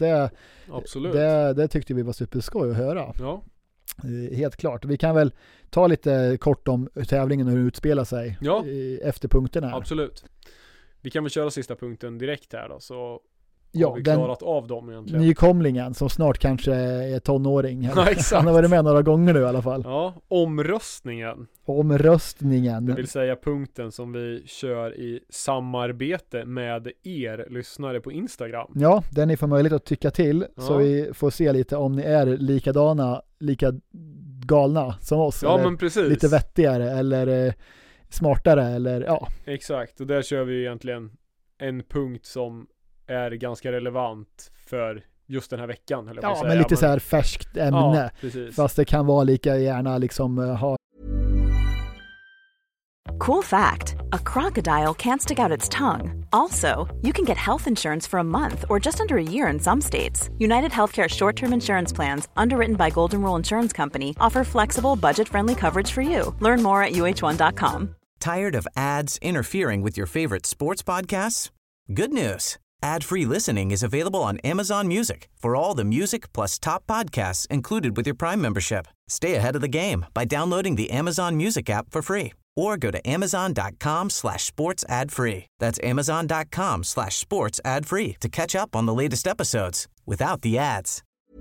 det tyckte vi var superskoj att höra. Ja. Helt klart. Vi kan väl ta lite kort om tävlingen och hur det utspelar sig efter punkterna. Absolut. Vi kan väl köra sista punkten direkt här då, så har vi klarat av dem egentligen. Nykomlingen som snart kanske är tonåring. Ja, exakt. Han har varit med några gånger nu i alla fall. Ja, omröstningen. Det vill säga punkten som vi kör i samarbete med er lyssnare på Instagram. Ja, där ni får möjlighet att tycka till så vi får se lite om ni är lika galna som oss. Ja, eller men precis. Lite vettigare eller smartare eller Exakt, och där kör vi egentligen en punkt som är ganska relevant för just den här veckan. Men lite så här färskt ämne. Fast det kan vara lika gärna liksom ha. Cool fact, a crocodile can't stick out its tongue. Also, you can get health insurance for a month or just under a year in some states. United Healthcare short-term insurance plans, underwritten by Golden Rule Insurance Company, offer flexible, budget-friendly coverage for you. Learn more at uh1.com. Tired of ads interfering with your favorite sports podcasts? Good news. Ad-free listening is available on Amazon Music for all the music plus top podcasts included with your Prime membership. Stay ahead of the game by downloading the Amazon Music app for free or go to amazon.com/sports ad free. That's amazon.com/sports ad free to catch up on the latest episodes without the ads.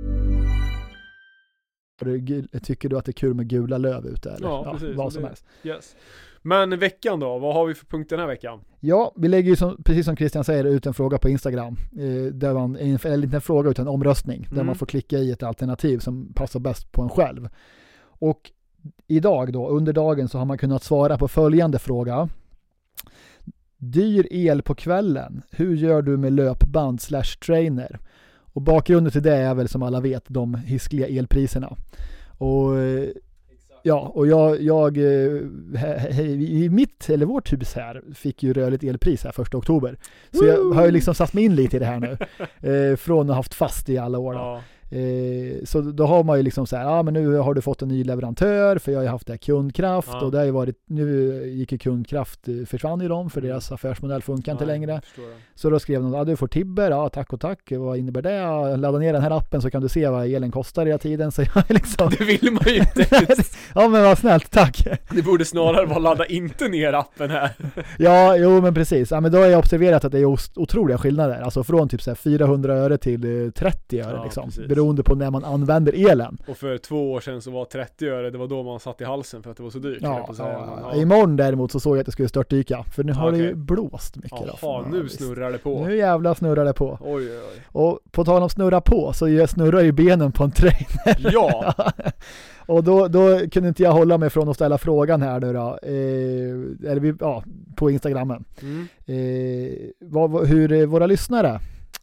Tycker du att det är kul med gula löv ute eller? Ja, precis. Vad som helst. Yes. Men veckan då, vad har vi för punkt den här veckan? Ja, vi lägger ju precis som Christian säger ut en fråga på Instagram. Där man, eller inte en fråga utan en omröstning. Där man får klicka i ett alternativ som passar bäst på en själv. Och idag då, under dagen så har man kunnat svara på följande fråga. Dyr el på kvällen. Hur gör du med löpband/trainer? Och bakgrunden till det är väl som alla vet de hiskliga elpriserna. Och jag i mitt eller vårt hus här fick ju rörligt elpris här 1 oktober. Så jag har ju liksom satt mig in lite i det här nu. Från att ha haft fast i alla år. Så då har man ju liksom så här, men nu har du fått en ny leverantör för jag har ju haft det här kundkraft och det har ju varit, nu gick ju kundkraft, försvann ju dem för deras affärsmodell funkar inte längre. Så då skrev de, du får Tibber, tack och tack, vad innebär det? Ladda ner den här appen så kan du se vad elen kostar hela tiden. Så jag liksom... Det vill man ju inte. Ja men vad snällt, tack. Det borde snarare vara ladda inte ner appen här. Ja, jo men precis. Ja, men då har jag observerat att det är otroliga skillnader. Alltså från typ så här 400 öre till 30 öre liksom. Precis. Beroende på när man använder elen. Och för 2 år sedan så var 30 öre, det var då man satt i halsen för att det var så dyrt. Imorgon däremot så såg jag att det skulle störtdyka. För nu har det ju blåst mycket. Jaha, nu snurrar det på. Nu jävla snurrar det på. Oj. Och på tal om snurra på så snurrar ju benen på en trainer. Ja. Och då kunde inte jag hålla mig från att ställa frågan här nu då. På Instagrammen. Hur våra lyssnare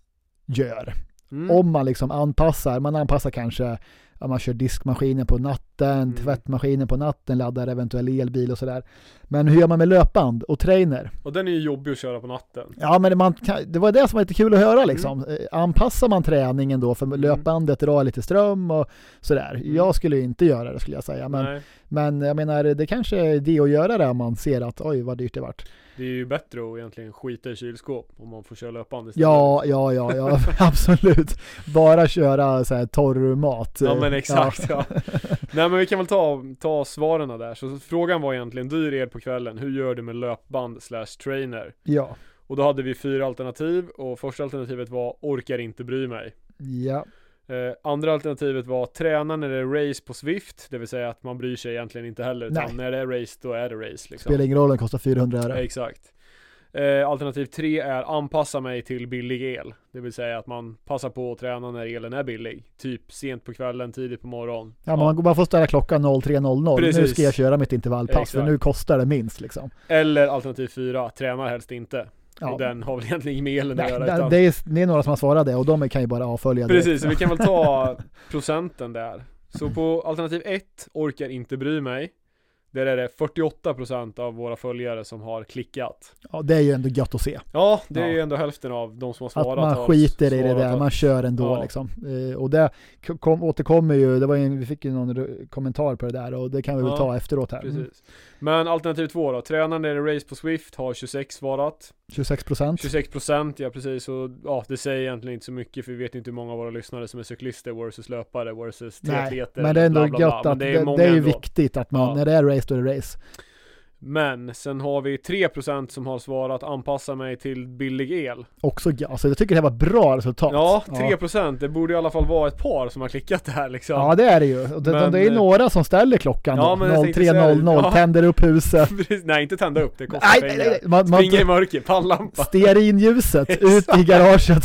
gör. Om man liksom anpassar kanske, man kör diskmaskinen på natten, tvättmaskinen på natten, laddar eventuell elbil och sådär. Men hur gör man med löpband och trainer? Och den är ju jobbig att köra på natten. Ja, men det var det som var lite kul att höra liksom. Anpassar man träningen då för löpbandet drar lite ström och sådär. Jag skulle inte göra det skulle jag säga. Men jag menar, det kanske är det att göra det om man ser att oj vad dyrt det vart. Det är ju bättre att egentligen skita i kylskåp om man får köra löpband istället. Ja, absolut. Bara köra så här torr mat. Ja, men exakt. Ja. Nej, men vi kan väl ta svaren där. Så frågan var egentligen, dyr el på kvällen. Hur gör du med löpband/trainer? Ja. Och då hade vi 4 alternativ. Och första alternativet var, orkar inte bry mig. Ja. Andra alternativet var, träna när det är race på Swift. Det vill säga att man bryr sig egentligen inte heller. Utan när det är race, då är det race. Liksom. Spelar ingen roll, den kostar 400 öre. Exakt. Alternativ 3 är, anpassa mig till billig el. Det vill säga att man passar på att träna när elen är billig. Typ sent på kvällen, tidigt på morgonen. Ja, man får ställa klockan 03.00. Nu ska jag köra mitt intervallpass. Exakt. För nu kostar det minst liksom. Eller alternativ 4, tränar helst inte. Ja. Och den har väl egentligen med elen att göra. Det är några som har svarat det och de kan ju bara avfölja det. Precis, så vi kan väl ta procenten där. Så på alternativ 1, orkar inte bry mig. Där är det 48% av våra följare som har klickat. Ja, det är ju ändå gött att se. Ja, det är ju ändå hälften av de som har svarat. Att man skiter i det där, man kör ändå liksom. Och det återkommer ju, vi fick ju någon kommentar på det där och det kan vi väl ta efteråt här. Precis. Men alternativ 2 då, tränaren där i race på Swift har 26 svarat. 26%, ja precis. Och det säger egentligen inte så mycket för vi vet inte hur många av våra lyssnare som är cyklister versus löpare versus triatleter. Men det är ändå gött att det är ju viktigt att man, när det är race då är det race. Men sen har vi 3% som har svarat, anpassa mig till billig el. Också, alltså jag tycker det här var bra resultat. Ja, 3%. Det borde i alla fall vara ett par som har klickat det här liksom. Ja, det är det ju. Det är några som ställer klockan 03.00, tänder upp huset. Nej, inte tända upp, det kostar pengar. Man springer i mörker, pannlampa. Stearinljuset ut i garaget.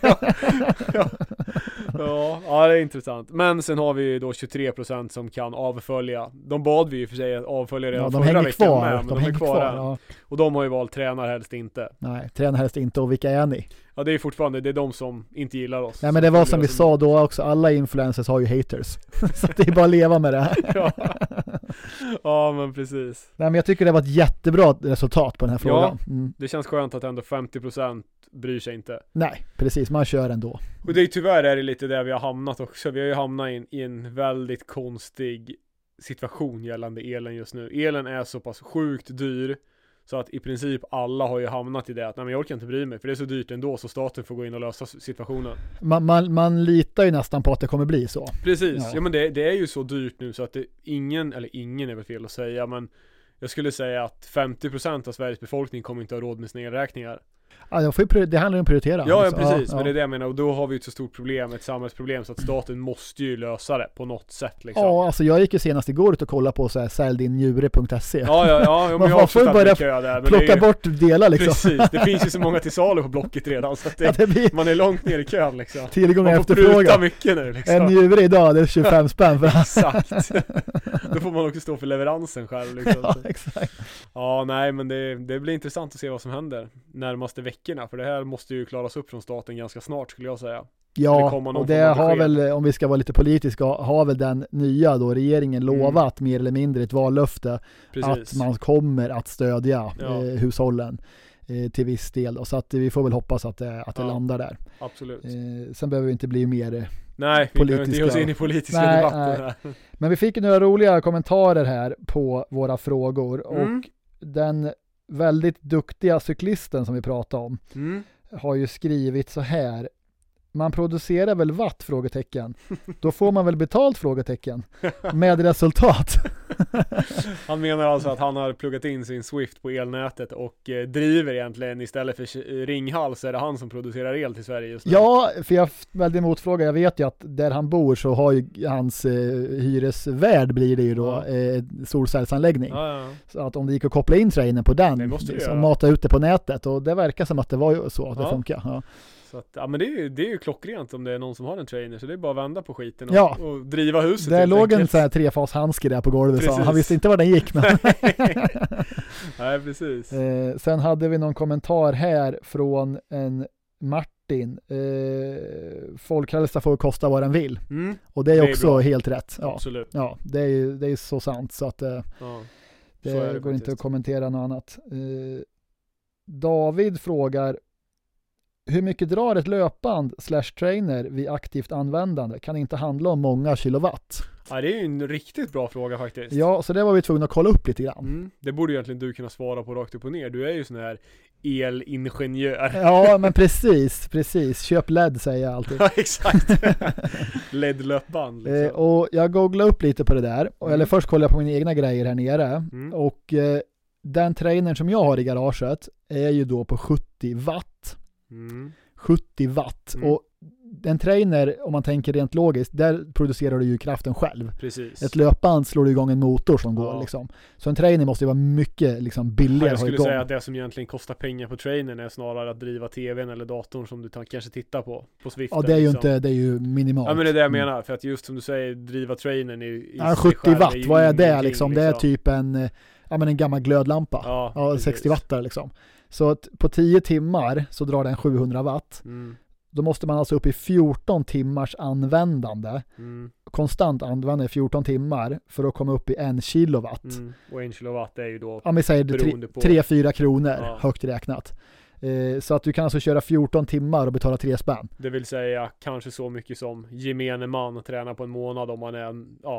Ja, det är intressant. Men sen har vi då 23% som kan avfölja. De bad vi ju för sig att avfölja redan förra veckan. De hänger kvar ja. Och de har ju valt tränar helst inte. Nej, tränar helst inte. Och vilka är ni? Ja, det är fortfarande, det är de som inte gillar oss. Nej, men det var som vi sa då också, alla influencers har ju haters. Så det är bara att leva med det här. Ja, men precis. Nej, men jag tycker det var ett jättebra resultat på den här frågan. Ja, det känns skönt att ändå 50% bryr sig inte. Nej, precis, man kör ändå. Och det är tyvärr är det lite där vi har hamnat också. Vi har ju hamnat i en väldigt konstig situation gällande elen just nu. Elen är så pass sjukt dyr så att i princip alla har ju hamnat i det att nej, men jag orkar inte bry mig för det är så dyrt ändå så staten får gå in och lösa situationen. Man litar ju nästan på att det kommer bli så. Precis, ja men det är ju så dyrt nu så att ingen är väl fel att säga, men jag skulle säga att 50% av Sveriges befolkning kommer inte ha råd med sina elräkningar. Ja, det handlar om att prioritera. Ja, precis. Men det är det jag menar. Och då har vi ett så stort problem, ett samhällsproblem, så att staten måste ju lösa det på något sätt. Liksom. Ja, alltså jag gick ju senast igår ut och kollallade på så här säljdinjure.se. Ja, men jag har också börja kö där. Men plocka bort delar liksom. Precis, det finns ju så mångå till salu på Blocket redan. Så att man är långt ner i kön liksom. Tillgång och efterfrågan. Mycket nu liksom. En njure idag, det är 25 spänn för. Exakt. Då får man också stå för leveransen själv liksom. Ja, exakt. Ja, nej, men det blir intressant att se vad som händer närmaste veckorna. För det här måste ju klaras upp från staten ganska snart skulle jag säga. Ja, och det har väl, om vi ska vara lite politiska, har väl den nya då regeringen lovat mer eller mindre ett vallöfte. Precis. Att man kommer att stödja hushållen till viss del då. Så att vi får väl hoppas att det landar där. Absolut. Sen behöver vi inte bli mer Nej, vi behöver inte ge oss in i politiska debatter här. Men vi fick några roliga kommentarer här på våra frågor och den väldigt duktiga cyklisten som vi pratade om har ju skrivit så här: man producerar väl watt? Frågetecken. Då får man väl betalt? Frågetecken. Med resultat. Han menar alltså att han har pluggat in sin Swift på elnätet och driver egentligen istället för Ringhals, är det han som producerar el till Sverige just nu? Ja, för jag väldigt motfråga. Jag vet ju att där han bor så har ju hans hyresvärd blir det ju då solcellsanläggning. Ja. Så att om det gick att koppla in trainen på den och mata ut det på nätet, och det verkar som att det var ju så att det funkar. Ja. Så att, ja, men det är ju klockrent om det är någon som har en trainer, så det är bara att vända på skiten och driva huset. Det låg en sån här 3-fas-handske där på golvet, så han visste inte var den gick. Men Nej, precis. Sen hade vi någon kommentar här från en Martin. Folkhälsa får kosta vad den vill. Och det är också helt rätt. Ja, absolut. Ja, det är så sant, så att det går faktiskt inte att kommentera något annat. David frågar: hur mycket drar ett löpband /trainer vid aktivt användande? Kan inte handla om många kilowatt. Ja, det är ju en riktigt bra fråga faktiskt. Ja, så det var vi tvungna att kolla upp lite grann. Det borde egentligen du kunna svara på rakt upp och ner. Du är ju sån här elingenjör. Ja, men precis. Köp LED säger jag alltid. Ja, exakt. LED-löpband. Liksom. Och jag googlade upp lite på det där. Eller först kollade jag på mina egna grejer här nere. Och den trainern som jag har i garaget är ju då på 70 watt. 70 watt. Och en trainer, om man tänker rent logiskt, där producerar du ju kraften själv. Precis. Ett löpband slår igång en motor som går liksom. Så en trainer måste ju vara mycket liksom billigare. Jag skulle säga att det som egentligen kostar pengar på trainern är snarare att driva tvn eller datorn som du kanske tittar på Swift. Ja, det är ju liksom. inte, det är ju minimalt. Ja, men det är det jag menar, för att just som du säger, driva trainern i 70 watt, vad är det liksom? Det är typ en gammal glödlampa. Ja, 60 watt liksom. Så att på 10 timmar så drar den 700 watt. Då måste man alltså upp i 14 timmars användande. Konstant användande i 14 timmar för att komma upp i 1 kilowatt. Och 1 kilowatt är ju då, ja, men säger 3-4 kronor högt räknat. Så att du kan alltså köra 14 timmar och betala 3 spänn. Det vill säga kanske så mycket som gemene man tränar på en månad om man är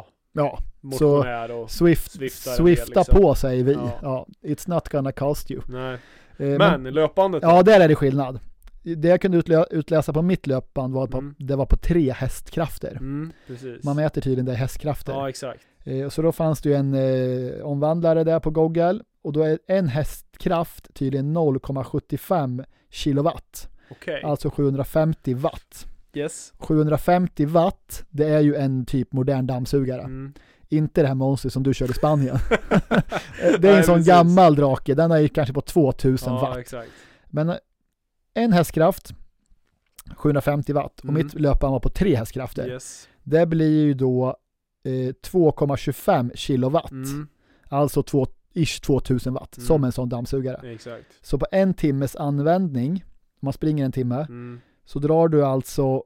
motionär och Swifta liksom på säger vi. Ja. It's not gonna cost you. Nej. Men löpbandet då? Ja, där är det skillnad. Det jag kunde utläsa på mitt löpband var det var på 3 hästkrafter. Precis. Man mäter tydligen det hästkrafter. Ja, exakt. Så då fanns det ju en omvandlare där på Google, och då är en hästkraft tydligen 0,75 kilowatt. Okay. Alltså 750 watt. Yes. 750 watt, det är ju en typ modern dammsugare. Inte det här monster som du kör i Spanien. Det är en sån gammal drake. Den är ju kanske på 2000 watt. Exakt. Men en hästkraft 750 watt och mitt löpband var på 3 hästkrafter. Yes. Det blir ju då 2,25 kilowatt. Alltså 2000 watt som en sån dammsugare. Exakt. Så på 1 timmes användning, om man springer 1 timme, så drar du alltså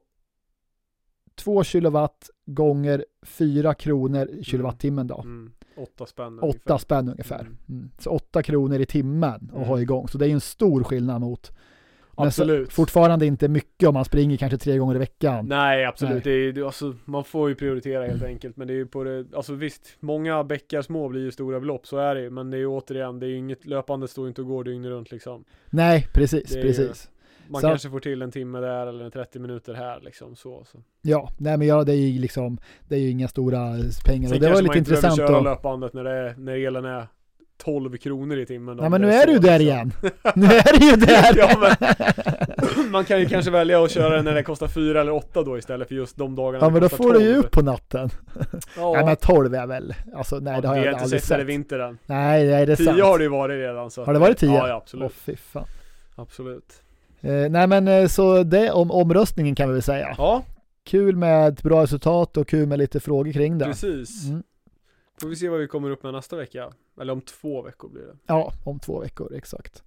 2 kilowatt gånger 4 kronor kilowattimmen då. 8 spänn 8 spänn ungefär. Så 8 kronor i timmen att ha igång. Så det är ju en stor skillnad mot. Absolut. Fortfarande inte mycket om man springer kanske 3 gånger i veckan. Nej, absolut. Nej. Det är, alltså, man får ju prioritera helt enkelt. Men det är ju på det, alltså visst, många bäckar små blir ju stora belopp, så är det ju. Men det är ju återigen, det är ju inget löpande, står inte och går dygnet runt liksom. Nej, precis. Man kanske får till en timme där eller 30 minuter här liksom så. Ja, nej men det är ju liksom, det är ju inga stora pengar. Sen och det var lite intressant att köra löpbandet när elen är 12 kronor i timmen. Ja, men nu är du där igen. Nu är du ju där. Ja, men man kan ju kanske välja att köra den när det kostar 4 eller 8 då istället för just de dagarna. Ja, men då får 12. Du ju upp på natten. Ja. Nej, men 12 är väl. Alltså, nej, det har jag aldrig sett. Det vintern. Nej, det är 10 sant. 10 har det ju varit redan. Så har det varit 10? Ja, absolut. Fy fan. Absolut. Nej, men så det om omröstningen kan vi väl säga. Ja. Kul med ett bra resultat och kul med lite frågor kring det. Precis. Får vi se vad vi kommer upp med nästa vecka. Eller om 2 veckor blir det. Ja, om 2 veckor, exakt.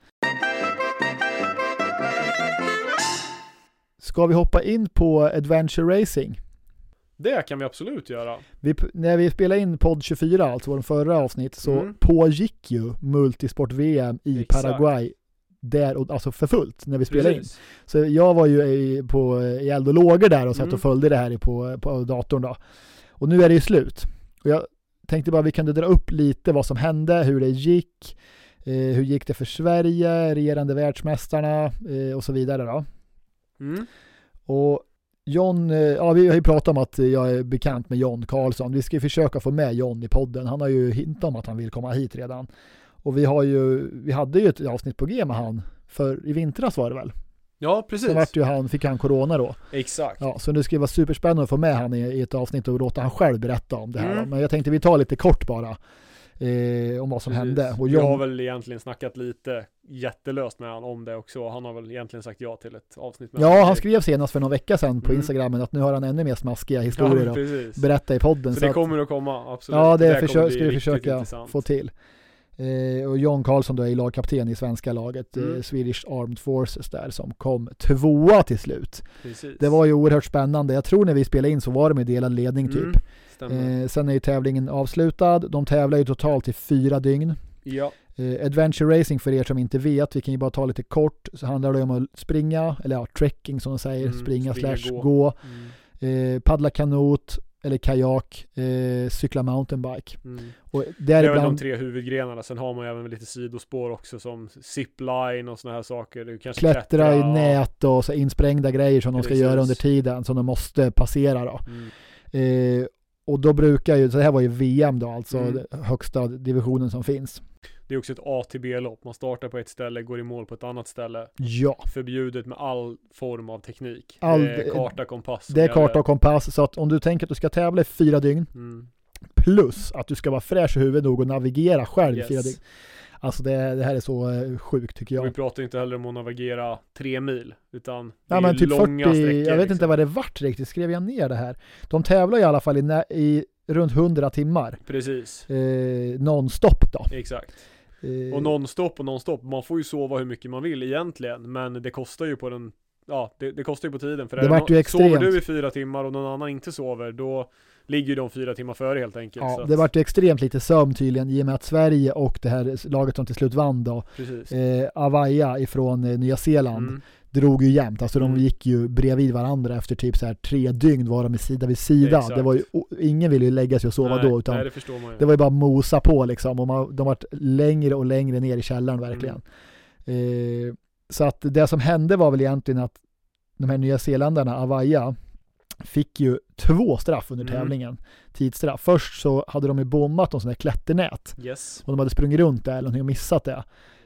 Ska vi hoppa in på Adventure Racing? Det kan vi absolut göra. När vi spelade in podd 24, alltså vår förra avsnitt, så pågick ju multisport-VM i Paraguay där, och, alltså för fullt när vi spelade in. Så jag var ju i eld och lågor där och satt och följde det här på datorn då. Och nu är det ju slut. Och jag tänkte bara vi kunde dra upp lite vad som hände, hur det gick. Hur gick det för Sverige, regerande världsmästarna och så vidare då. Och John, vi har ju pratat om att jag är bekant med John Karlsson. Vi ska ju försöka få med John i podden. Han har ju hintat om att han vill komma hit redan. Och vi hade ju ett avsnitt på G med han i vintras var det väl? Ja, precis. Så fick han corona då. Exakt. Ja, så det skulle vara superspännande att få med han i ett avsnitt och låta han själv berätta om det här. Men jag tänkte vi tar lite kort bara. Om vad som hände. Och jag har väl egentligen snackat lite jättelöst med han om det också. Han har väl egentligen sagt ja till ett avsnitt med han skrev senast för någon vecka sedan på Instagramen att nu har han ännu mer smaskiga historier att berätta i podden. Så det kommer att komma, absolut. Ja, det ska vi försöka få till. Och John Karlsson då är lagkapten i svenska laget, Swedish Armed Forces där, som kom 2 till slut. Precis. Det var ju oerhört spännande. Jag tror när vi spelade in så var det med delad ledning typ. Sen är ju tävlingen avslutad. De tävlar ju totalt i 4 dygn. Ja. Adventure racing, för er som inte vet, vi kan ju bara ta lite kort, så handlar det om att springa, eller trekking som de säger, springa/gå, paddla kanot eller kajak, cykla mountainbike. Och det är väl de 3 huvudgrenarna. Sen har man ju även lite sidospår också, som zipline och såna här saker. Du kanske klättra i nät och så insprängda grejer som de ska göra under tiden, som de måste passera då. Och då brukar ju, så det här var ju VM då, alltså högsta divisionen som finns. Det är också ett A till B-lopp. Man startar på ett ställe, går i mål på ett annat ställe. Ja. Förbjudet med all form av teknik. Det är karta, kompass. Det är karta och kompass. Så att om du tänker att du ska tävla i 4 dygn plus att du ska vara fräsch i huvudet nog och navigera själv i 4 dygn. Alltså det här är så sjukt tycker jag. Och vi pratar inte heller om att navigera 3 mil, utan det är typ långa 40, sträckor. jag vet inte vad det vart riktigt, skrev jag ner det här. De tävlar i alla fall i runt 100 timmar. Precis. Non-stop då. Exakt. Och non-stop, man får ju sova hur mycket man vill egentligen, men det kostar ju på den, det kostar ju på tiden, för det vart ju extremt. Sover du i 4 timmar och någon annan inte sover, då ligger ju de 4 timmar före helt enkelt. Ja, så att... det vart ju extremt lite sömn tydligen, i och med att Sverige och det här laget som till slut vann då, Avaya ifrån Nya Zeeland, drog ju jämnt. Alltså de gick ju bredvid varandra efter typ så här 3 dygn var de sida vid sida. Exakt. Det var ju, ingen ville ju lägga sig och sova då, utan det förstår man ju. Det var ju bara mosa på liksom, och de var längre och längre ner i källaren verkligen. Så att det som hände var väl egentligen att de här nya zeeländarna, Avaya, fick ju 2 straff under tävlingen. Tidsstraff. Först så hade de ju bommat om sådana här klätternät. Yes. Och de hade sprungit runt där eller missat det.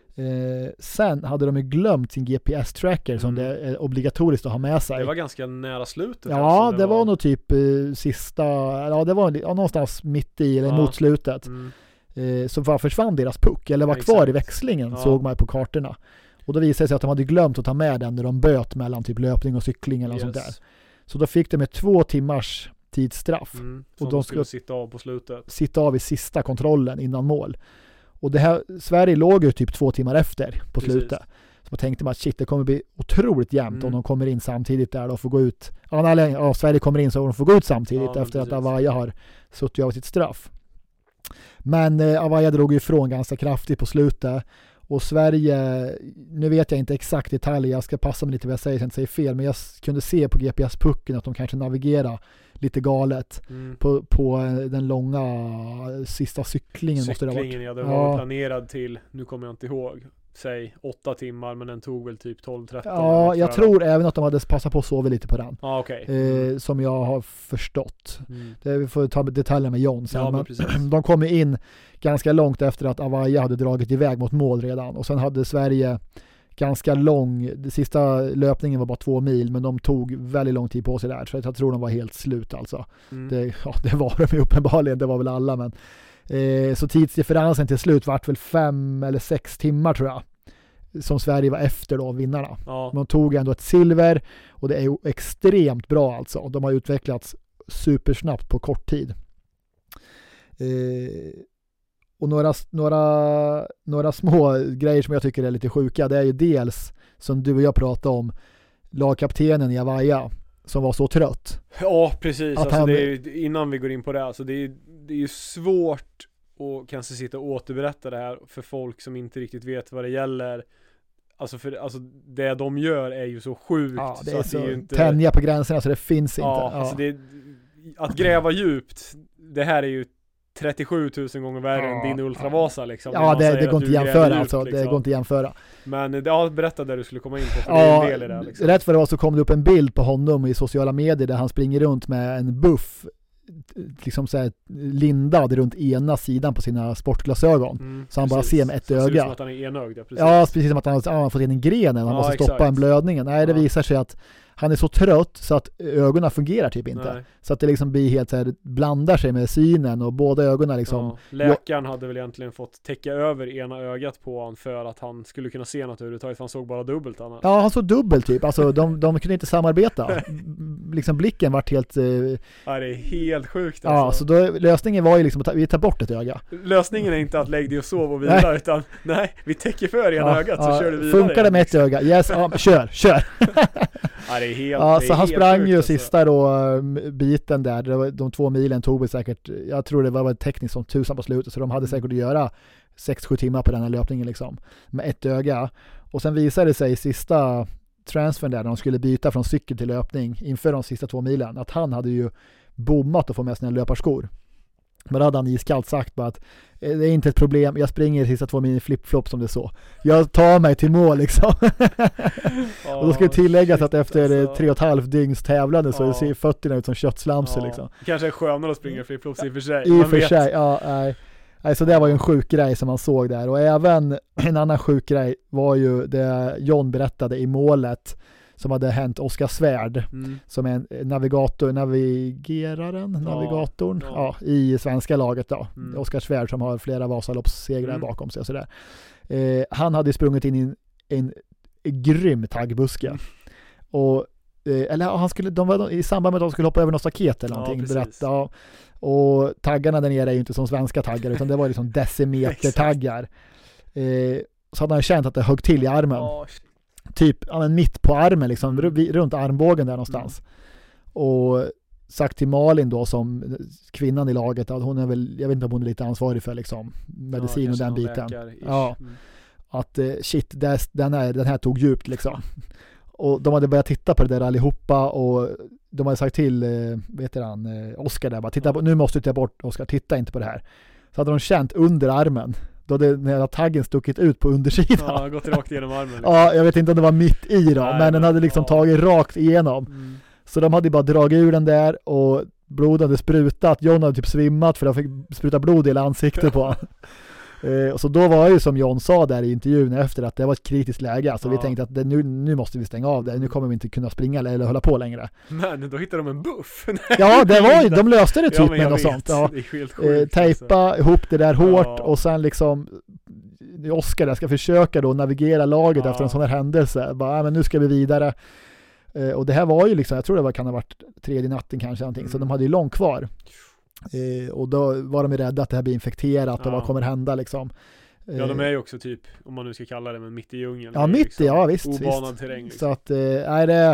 Sen hade de ju glömt sin GPS-tracker som det är obligatoriskt att ha med sig. Det var ganska nära slutet. Ja, alltså, det var nog typ sista, det var någonstans mitt i eller mot slutet. Så bara försvann deras puck, eller var kvar i växlingen, såg man på kartorna. Och då visade det sig att de hade glömt att ta med den när de böt mellan typ löpning och cykling eller något sånt där. Så då fick de med 2 timmars tidsstraff. Och de skulle sitta av på slutet. Sitta av i sista kontrollen innan mål. Och det här, Sverige låg ju typ 2 timmar efter på slutet. Så man tänkte man att shit, det kommer bli otroligt jämnt om de kommer in samtidigt där och får gå ut. Sverige kommer in så de får gå ut samtidigt efter att Avaya har suttit av sitt straff. Men Avaya drog ifrån ganska kraftigt på slutet. Och Sverige, nu vet jag inte exakt detaljer, jag ska passa mig lite vad jag säger så jag inte säger fel, men jag kunde se på GPS-pucken att de kanske navigerar lite galet på den långa sista cyklingen. Måste det ha varit. Ja, det var planerad till, nu kommer jag inte ihåg, säg 8 timmar, men den tog väl typ 12-13. Ja, jag tror även att de hade passat på att sova lite på den. Okay. Som jag har förstått. Vi får ta detaljer med John sen. Ja, men de kom in ganska långt efter att Avaya hade dragit iväg mot mål redan. Och sen hade Sverige ganska lång, den sista löpningen var bara 2 mil, men de tog väldigt lång tid på sig där. Så jag tror de var helt slut alltså. Det var de ju uppenbarligen, det var väl alla, men så tidsdifferensen till slut vart väl 5 eller 6 timmar tror jag, som Sverige var efter då vinnarna. De tog ändå ett silver, och det är ju extremt bra alltså. De har utvecklats supersnabbt på kort tid. Och några små grejer som jag tycker är lite sjuka, det är ju dels, som du och jag pratade om, lagkaptenen i Avaya som var så trött. Ja, precis. Alltså det är, innan vi går in på det, alltså det är ju svårt att kanske sitta och återberätta det här för folk som inte riktigt vet vad det gäller. alltså det de gör är ju så sjukt. Ja, det så är att så det är ju inte... tänja på gränserna så det finns inte. Ja, alltså att gräva djupt, det här är ju 37 000 gånger värre än din Ultravasa liksom. Ja, det går inte att jämföra alltså. Liksom. Det går inte att jämföra. Men berätta där du skulle komma in på, för det är en del i det här, liksom. Rätt för det var så kom det upp en bild på honom i sociala medier där han springer runt med en buff liksom så här lindad runt ena sidan på sina sportglasögon. Så han bara ser med ett öga. Det ser ut som att han är enögd, precis. Ja, precis som att han har fått in en gren och han måste stoppa en blödning. Nej, det visar sig att han är så trött så att ögonen fungerar typ inte. Nej. Så att det liksom blir helt så här, blandar sig med synen och båda ögonen liksom. Ja. Läkaren hade väl egentligen fått täcka över ena ögat på han för att han skulle kunna se något överhuvudtaget, för han såg bara dubbelt annars. Ja, han såg dubbelt typ. Alltså de kunde inte samarbeta. Liksom blicken vart helt... Ja, det är helt sjukt alltså. Ja, så då, lösningen var ju liksom att vi tar bort ett öga. Lösningen är inte att lägg dig och sov och vila, utan vi täcker för ena ögat så kör du vidare. Funkar det med ett öga? Yes, kör. Ja, det är helt, ja, det är så han helt sprang sjukt, ju alltså. Sista då biten där, de 2 milen tog väl säkert, jag tror det var tekniskt som 1000 på slutet, så de hade säkert att göra 6-7 timmar på den här löpningen liksom, med ett öga. Och sen visade det sig i sista transfern där, när de skulle byta från cykel till löpning inför de sista 2 milen, att han hade ju bommat att få med sina löparskor. Men då hade han iskallt sagt bara att det är inte ett problem, jag springer sista 2 mil flip-flop som det är så. Jag tar mig till mål liksom. Och då ska det tilläggas att efter 3,5 dygns tävlande så ser fötterna ut som köttslamser liksom. Kanske är skönare att springa flip-flops i och för sig. I och för sig, nej. Så det var ju en sjuk grej som man såg där. Och även en annan sjuk grej var ju det John berättade i målet som hade hänt Oskar Svärd, som är en navigatorn i svenska laget då. Oskar Svärd som har flera Vasaloppssegrar bakom sig och sådär. Han hade sprungit in i en grym taggbuske. Och de var i samband med att de skulle hoppa över något staket eller någonting, berätta. Och taggarna där nere är ju inte som svenska taggar, utan det var liksom decimeter-taggar. Så hade han känt att det högg till i armen. Typ mitt på armen liksom, runt armbågen där någonstans. Och sagt till Malin då, som kvinnan i laget, att hon är väl, jag vet inte om hon är lite ansvarig för liksom medicin och den biten. Att shit, den här tog djupt liksom. Och de hade börjat titta på det där allihopa, och de hade sagt till Oskar där, bara, titta på, nu måste du ta bort Oskar, titta inte på det här. Så hade de känt under armen, då när taggen stuckit ut på undersidan. Ja, gått rakt igenom armen. Liksom. Ja, jag vet inte om det var mitt i då, men den hade liksom tagit rakt igenom. Så de hade bara dragit ur den där, och blod hade sprutat. John hade typ svimmat för de fick spruta blod i hela ansiktet på. Och så då var ju som John sa där i intervjun efter, att det var ett kritiskt läge. Så vi tänkte att nu måste vi stänga av det. Nu kommer vi inte kunna springa eller hålla på längre. Men då hittade de en buff. Ja, de löste det typ med något sånt. Ja. Det är helt sjukt, tejpa ihop det där hårt, och sen liksom Oskar där ska försöka då navigera laget efter en sån här händelse. Bara, men nu ska vi vidare. Och det här var ju liksom, jag tror det kan ha varit 3:e natten kanske någonting, så de hade ju långt kvar. Och då var de ju rädda att det här blir infekterat och vad kommer hända liksom. Ja, de är ju också typ, om man nu ska kalla det, men mitt i djungeln. Ja, mitt i, liksom, ja visst. obanad terräng. Liksom. Så att, det är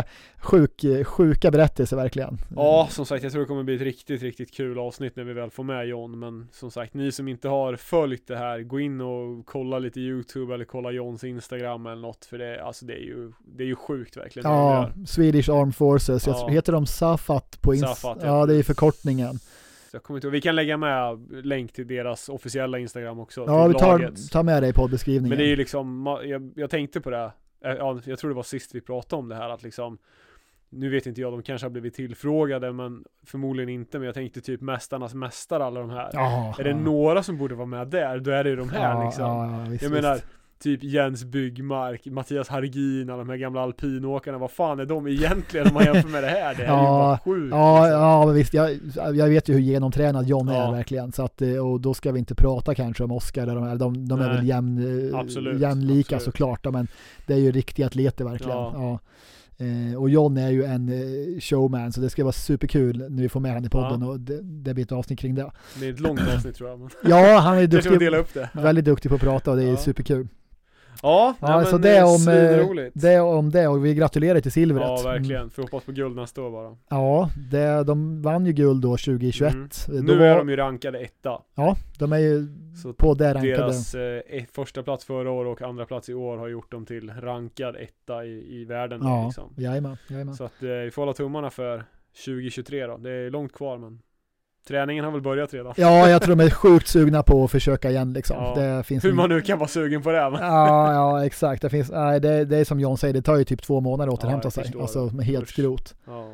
sjuka berättelser verkligen. Ja, som sagt, jag tror det kommer bli ett riktigt, riktigt kul avsnitt när vi väl får med John. Men som sagt, ni som inte har följt det här, gå in och kolla lite YouTube eller kolla Johns Instagram eller något, för det är ju sjukt verkligen. Ja, Swedish Armed Forces. Heter de SAFAT på SAFAT, ja, det är förkortningen. Jag kommer inte ihåg. Vi kan lägga med länk till deras officiella Instagram också. Ja, vi tar med det i poddbeskrivningen. Men det är ju liksom, jag tänkte på det. Jag tror det var sist vi pratade om det här, att liksom, nu vet inte jag, de kanske har blivit tillfrågade, men förmodligen inte. Men jag tänkte typ Mästarnas mästare, alla de här. Är det några som borde vara med där, då är det ju de här liksom. Visst, jag menar, typ Jens Byggmark, Mattias Hargin, alla de här gamla alpinåkarna, vad fan är de egentligen om man jämför med det här? Det är ju bara sjukt. Ja, men visst, jag vet ju hur genomtränad John är verkligen, så att, och då ska vi inte prata kanske om Oskar, de är väl jämlika såklart, men det är ju riktiga atleter verkligen. Ja. Och John är ju en showman, så det ska vara superkul när vi får med han i podden, och det blir ett avsnitt kring det. Det är ett långt avsnitt tror jag. Men ja, han är duktig, dela upp det. Väldigt duktig på att prata, och det är superkul. Ja, så det är om det och vi gratulerar till silvret. Ja, verkligen. Får hoppas på guld nästa år bara. Ja, de vann ju guld då 2021. Nu är de ju rankade etta. Ja, de är ju så på det rankade. Deras första plats förra år och andra plats i år har gjort dem till rankad etta i världen. Ja, liksom. Jajamän. Så att vi får hålla tummarna för 2023 då. Det är långt kvar, men träningen har väl börjat redan. Ja, jag tror de är sjukt sugna på att försöka igen liksom. Ja, det finns hur man nu kan vara sugen på det. Men. Ja, exakt. Det är som John säger, det tar ju typ 2 månader att återhämta sig. Alltså med helt skrot. Ja.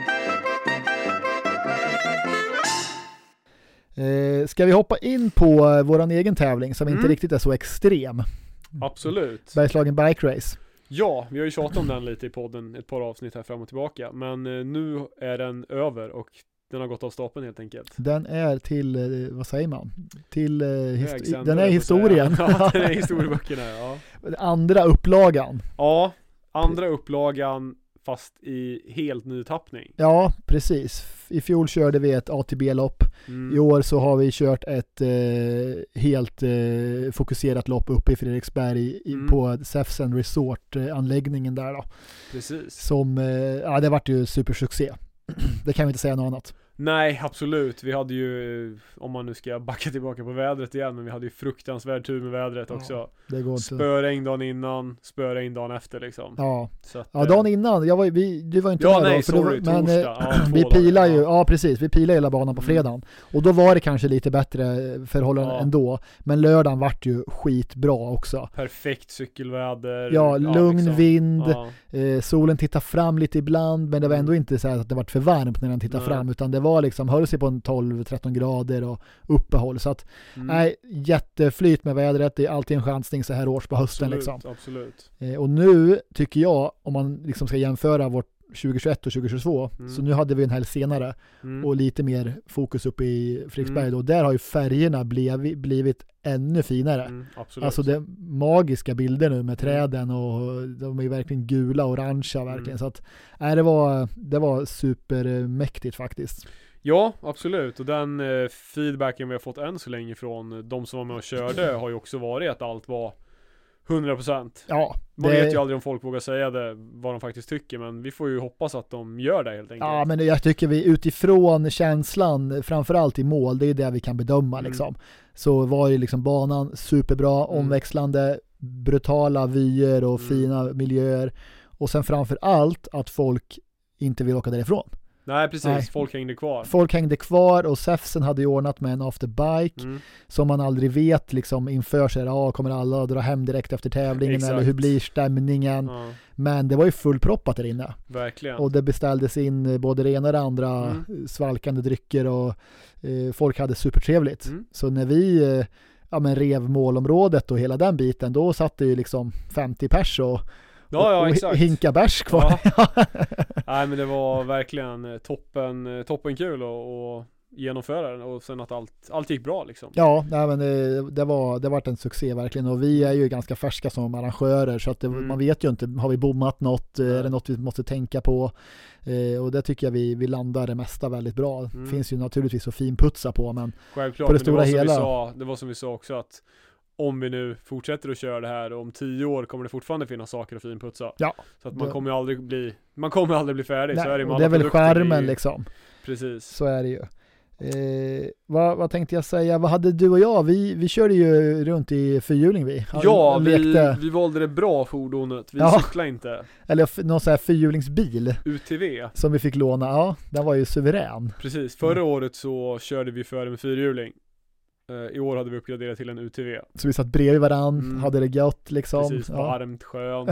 Ska vi hoppa in på våran egen tävling som inte riktigt är så extrem? Absolut. Bergslagen Bike Race. Ja, vi har ju tjatat om den lite i podden ett par avsnitt här fram och tillbaka. Men nu är den över och den har gått av stapeln helt enkelt. Den är till, vad säger man? Till den är historien. Ja, den är historieböckerna, ja. Andra upplagan. Ja, andra upplagan fast i helt ny tappning. Ja, precis. I fjol körde vi ett ATB-lopp. I år så har vi kört ett helt fokuserat lopp uppe i Fredriksberg på Säfsen Resort-anläggningen där då. Precis. Som, det vart ju supersuccé. Det kan vi inte säga något annat. Nej, absolut. Vi hade ju, om man nu ska backa tillbaka på vädret igen, men vi hade ju fruktansvärd tur med vädret också. Det går inte. Spöregn dagen innan, spöregn dagen efter liksom. Ja, så att, dagen innan, du var inte med nej, då. Sorry, men torsdag. vi pilar ju, precis, vi pilar hela banan på fredagen. Och då var det kanske lite bättre förhållanden ändå. Men lördagen vart ju skitbra också. Perfekt cykelväder. Ja, lugn liksom. Vind. Solen tittar fram lite ibland, men det var ändå inte så att det var för varmt när den tittade fram, utan det var liksom, höll sig på en 12-13 grader och uppehåll. Så att, jätteflyt med vädret. Det är alltid en chansning så här års på hösten. Absolut, liksom. Absolut. Och nu tycker jag, om man liksom ska jämföra vårt 2021 och 2022, så nu hade vi en helg senare och lite mer fokus uppe i Fredriksberg då. Där har ju färgerna blivit ännu finare. Alltså det är magiska bilder nu med träden och de är ju verkligen gula och orangea verkligen. Så att det var supermäktigt faktiskt. Ja, absolut. Och den feedbacken vi har fått än så länge från de som var med och körde har ju också varit att allt var 100%. Ja, man vet ju aldrig om folk vågar säga det, vad de faktiskt tycker, men vi får ju hoppas att de gör det helt enkelt. Ja, men jag tycker vi utifrån känslan, framförallt i mål, det är det vi kan bedöma liksom. Så var ju liksom banan superbra, omväxlande, brutala vyer och fina miljöer. Och sen framför allt att folk inte vill åka därifrån. Nej, precis. Nej. Folk hängde kvar och Säfsen hade ju ordnat med en afterbike som man aldrig vet liksom inför sig. Kommer alla dra hem direkt efter tävlingen eller hur blir stämningen? Ja. Men det var ju fullproppat där inne. Verkligen. Och det beställdes in både det ena och det andra svalkande drycker och folk hade supertrevligt. Så när vi rev målområdet och hela den biten, då satt det ju liksom 50 pers och exakt. Hinka bärs kvar. Ja. Nej, men det var verkligen toppen kul att genomföra den och sen att allt gick bra liksom. Ja, nej, men det var en succé verkligen, och vi är ju ganska färska som arrangörer så att man vet ju inte, har vi bommat något, är det något vi måste tänka på, och det tycker jag vi landar det mesta väldigt bra. Det finns ju naturligtvis så finputsa på, men självklart, på det stora hela. Det var som vi sa också, att om vi nu fortsätter att köra det här och om 10 år kommer det fortfarande finnas saker att finputsa. Ja. Så att man kommer aldrig bli färdig. Nej, så är det med det är väl skärmen liksom. Precis. Så är det ju. Vad tänkte jag säga? Vad hade du och jag? Vi körde ju runt i fyrhjuling vi. Ja, vi valde det bra fordonet. Vi cyklade inte. Eller någon sån här fyrhjulingsbil. UTV. Som vi fick låna. Ja, den var ju suverän. Precis. Förra året så körde vi före med fyrhjuling. I år hade vi uppgraderat till en UTV. Så vi satt bredvid varann, hade det gött liksom. Precis, varmt, skönt.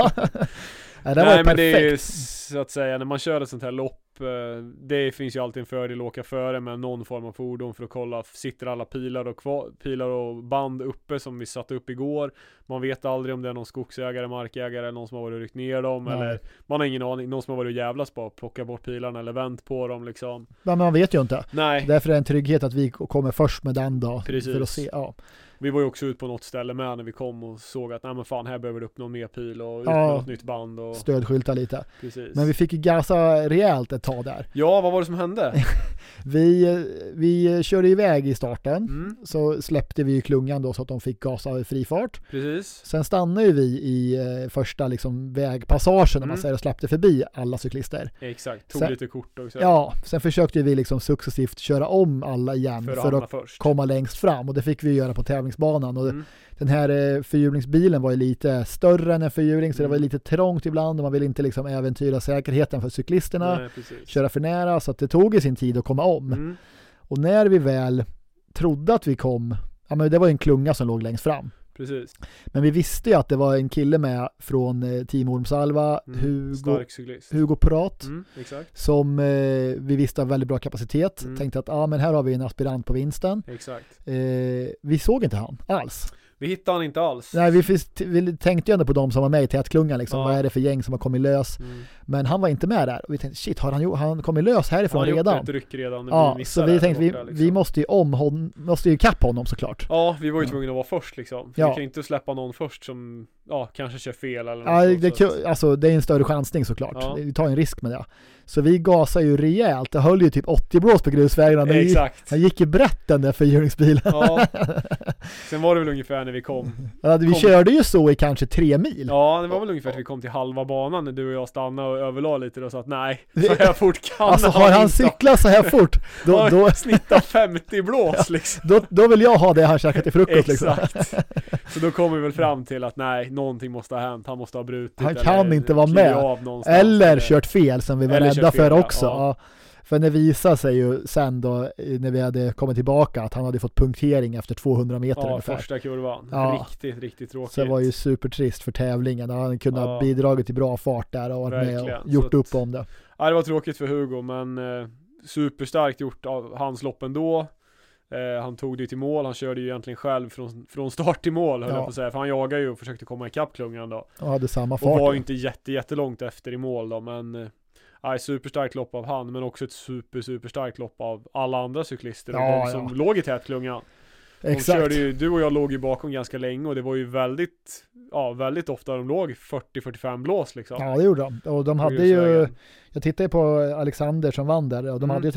Ja, det var perfekt. Men det är så att säga, när man kör ett sånt här lopp, det finns ju alltid en fördel att åka före med någon form av fordon för att kolla, sitter alla pilar och band uppe som vi satte upp igår. Man vet aldrig om det är någon skogsägare, markägare eller någon som har varit och ryckt ner dem. Nej. Eller man har ingen aning, någon som har varit och jävlas på att plocka bort pilarna eller vänt på dem liksom. Men man vet ju inte. Nej. Därför är det en trygghet att vi kommer först med den då. Precis. För att se, Vi var ju också ut på något ställe med när vi kom och såg att nej men fan, här behöver det upp någon mer pil och ut med något nytt band och stödskylta lite. Precis. Men vi fick ju gasa rejält ett tag där. Ja, vad var det som hände? Vi körde iväg i starten, så släppte vi ju klungan då så att de fick gasa i fri fart. Precis. Sen stannade ju vi i första liksom vägpassagen när man säger och släppte förbi alla cyklister. Exakt, tog sen, lite kort också. Ja, sen försökte vi liksom successivt köra om alla igen för att komma längst fram, och det fick vi göra på tävlingsbanan. Och den här fyrhjulingsbilen var ju lite större än en fyrhjuling, så det var lite trångt ibland och man ville inte liksom äventyra säkerheten för cyklisterna, köra för nära, så att det tog i sin tid att komma om. Och när vi väl trodde att vi kom, ja men det var en klunga som låg längst fram. Precis. Men vi visste ju att det var en kille med från Team Ormsalva, Hugo Prat, exakt. Som vi visste har väldigt bra kapacitet. Tänkte att men här har vi en aspirant på vinsten. Exakt. Vi såg inte han alls. Vi hittade han inte alls. Nej, vi tänkte ju ändå på de som var med i tätklungan liksom. Vad är det för gäng som har kommit lös? Men han var inte med där. Och vi tänkte, shit, har han kommit lös härifrån redan? Han har gjort ett ryck redan. Ja, så vi tänkte, vi måste ju kappa honom såklart. Ja, vi var ju tvungna att vara först liksom. För vi kan inte släppa någon först som kanske kör fel eller något. Det är en större chansning såklart. Ja. Vi tar en risk med det. Så vi gasar ju rejält. Det höll ju typ 80 blås på grusvägarna. Exakt. Han gick i brett den där fyrhjulingsbilen. Ja. Sen var det väl ungefär när vi kom. Ja, vi körde ju så i kanske 3 mil. Ja, det var väl ungefär att vi kom till halva banan när du och jag stannade och överlade lite och sa att nej, så här fort kan alltså, har han cyklat så här fort då snittar 50 blås liksom. Då vill jag ha det han käkat till frukost. Exakt. Liksom. Så då kommer vi väl fram till att nej, någonting måste ha hänt. Han måste ha brutit. Han kan inte vara med. Eller kört fel som vi var rädda för också. Ja. För det visade sig ju sen då när vi hade kommit tillbaka att han hade fått punktering efter 200 meter ungefär. Första kurvan. Riktigt tråkigt. Så det var ju supertrist för tävlingen. Han kunde ha bidragit till bra fart där och varit med och gjort upp om det. Ja, det var tråkigt för Hugo, men superstarkt gjort av hans lopp ändå. Han tog det till mål. Han körde ju egentligen själv från start till mål, höll jag på att säga. För han jagade ju och försökte komma ikapp klungan då. Och hade samma fart. Och var ju inte jättelångt efter i mål då, men superstarkt lopp av han, men också ett superstarkt lopp av alla andra cyklister som låg i tätklungan. Exakt. Du och jag låg ju bakom ganska länge och det var ju väldigt ofta de låg 40-45 blås liksom. Ja, det gjorde de. Och de hade ju, jag tittade på Alexander som vann där och de hade ju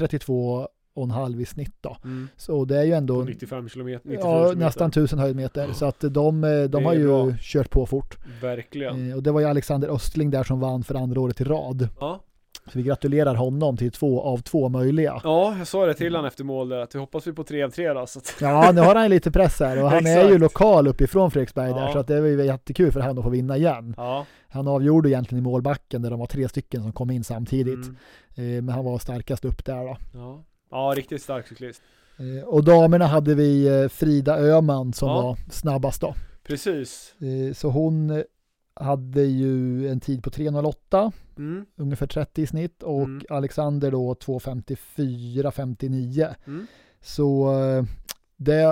32,5 i snitt då. Så det är ju ändå 95 kilometer. Ja, nästan 1000 höjdmeter. Så att de har ju bra. Kört på fort. Verkligen. Och det var ju Alexander Östling där som vann för andra året i rad. Ja. Så vi gratulerar honom till 2 av 2 möjliga. Ja, jag sa det till han efter mål där, att vi hoppas vi på 3 av 3 då, så att... Ja, nu har han lite press här och han är ju lokal uppifrån Fredriksberg där, så att det var ju jättekul för han att få vinna igen. Ja. Han avgjorde egentligen i målbacken där de var 3 stycken som kom in samtidigt. Men han var starkast upp där då. Ja, riktigt stark cyklist. Och damerna hade vi Frida Öhman som var snabbast då. Precis. Så hon hade ju en tid på 3.08, ungefär 30 i snitt, och Alexander då 2.54-59. Så det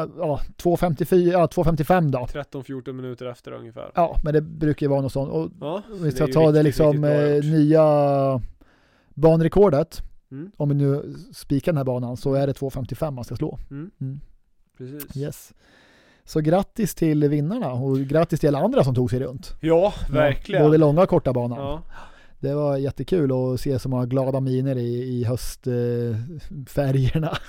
2.55 då. 13-14 minuter efter ungefär. Ja, men det brukar ju vara något sånt. Och vi ska ta det liksom nya banrekordet. Om vi nu spikar den här banan så är det 2.55 man ska slå. Precis. Yes. Så grattis till vinnarna och grattis till alla andra som tog sig runt. Ja, verkligen. Både långa och korta banan. Ja. Det var jättekul att se så många glada miner i höstfärgerna.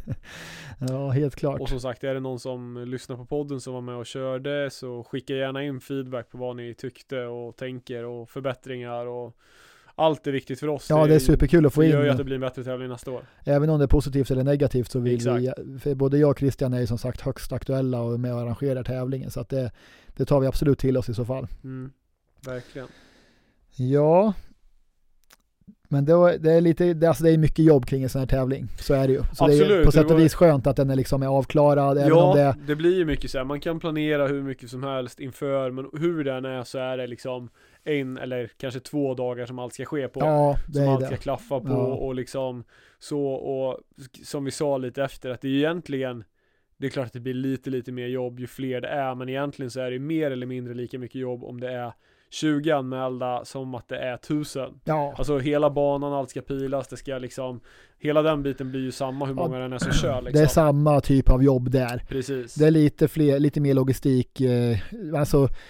Ja, helt klart. Och som sagt, är det någon som lyssnar på podden som var med och körde, så skicka gärna in feedback på vad ni tyckte och tänker och förbättringar och allt är viktigt för oss. Ja, det är superkul att få in. Det gör ju att det blir en bättre tävling nästa år. Även om det är positivt eller negativt så vill vi, för både jag och Christian är ju som sagt högst aktuella och med och arrangerar tävlingen, så att det tar vi absolut till oss i så fall. Verkligen. Ja, men det är lite, det är mycket jobb kring en sån här tävling, så är det ju. Så absolut, det är på sätt och vis skönt att den är liksom avklarad. Även om det blir ju mycket så här, man kan planera hur mycket som helst inför, men hur den är så är det liksom 1 eller kanske 2 dagar som allt ska ske på. Ja, som allt ska klaffa på och liksom så, och som vi sa lite efter, att det är egentligen, det är klart att det blir lite mer jobb ju fler det är, men egentligen så är det mer eller mindre lika mycket jobb om det är 20 anmälda som att det är 1000. Ja. Alltså hela banan, allt ska pilas, det ska liksom, hela den biten blir ju samma hur många den är som kör liksom. Det är samma typ av jobb där. Precis. Det är lite mer logistik, alltså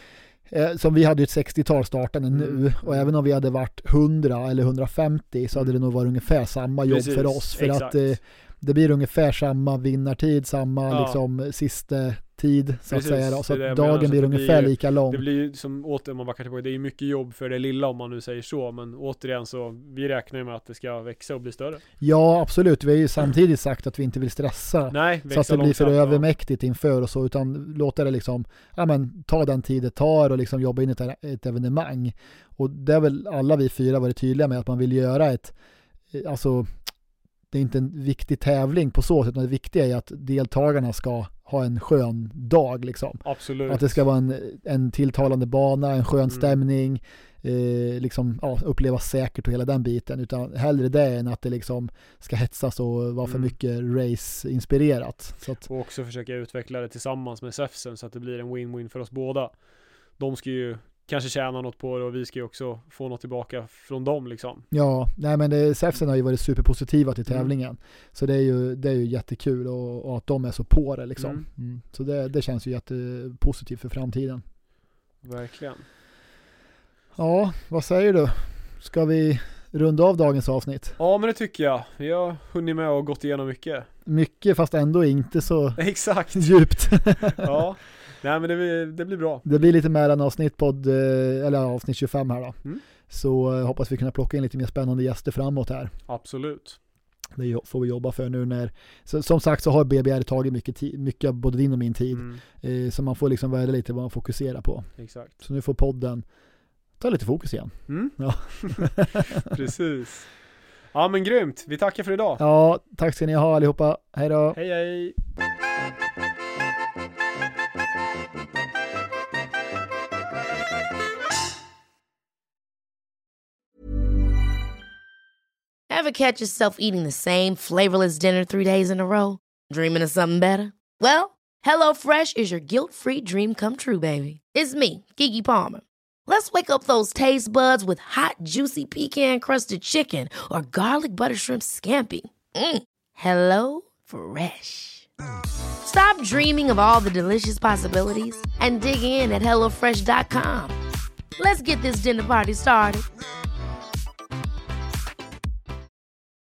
som vi hade ju ett 60-tal startande nu, och även om vi hade varit 100 eller 150 så hade det nog varit ungefär samma jobb för oss, för exakt. att det blir ungefär samma vinnartid, samma liksom sista tid så att säga då. Så att dagen blir ungefär lika lång. Det blir ju som åter, man backar tillbaka, det är ju mycket jobb för det lilla om man nu säger så, men återigen så vi räknar ju med att det ska växa och bli större. Ja, absolut. Vi har ju samtidigt sagt att vi inte vill stressa. Nej, så att det blir för övermäktigt inför och så, utan låta det liksom, ja men ta den tid det tar och liksom jobba in ett evenemang. Och det är väl alla vi 4 varit tydliga med att man vill göra alltså det är inte en viktig tävling på så sätt, utan det viktiga är att deltagarna ska ha en skön dag liksom. Absolut. Att det ska vara en tilltalande bana, en skön stämning, liksom, upplevas säkert och hela den biten, utan hellre det än att det liksom ska hetsas och vara för mycket race-inspirerat. Så att, och också försöka utveckla det tillsammans med SEFSen så att det blir en win-win för oss båda. De ska ju kanske tjäna något på det och vi ska ju också få något tillbaka från dem liksom. Ja, nej men SEFSen har ju varit superpositiva till tävlingen. Så det är ju jättekul och att de är så på det liksom. Så det känns ju jättepositivt för framtiden. Verkligen. Ja, vad säger du? Ska vi runda av dagens avsnitt? Ja, men det tycker jag. Vi har hunnit med och gått igenom mycket. Mycket, fast ändå inte så exakt djupt. Ja. Nej, men det blir bra. Det blir lite mer än avsnitt 25 här då. Så hoppas vi kunna plocka in lite mer spännande gäster framåt här. Absolut. Det får vi jobba för nu när, som sagt så har BBR tagit mycket av både din och min tid. Så man får liksom välja lite vad man fokuserar på. Exakt. Så nu får podden ta lite fokus igen. Ja. Precis. Ja, men grymt. Vi tackar för idag. Ja, tack ska ni ha allihopa. Hej då. Hej hej. Ever catch yourself eating the same flavorless dinner 3 days in a row? Dreaming of something better? Well, HelloFresh is your guilt-free dream come true, baby. It's me, Keke Palmer. Let's wake up those taste buds with hot, juicy pecan-crusted chicken or garlic butter shrimp scampi. Hello Fresh. Stop dreaming of all the delicious possibilities and dig in at HelloFresh.com. Let's get this dinner party started.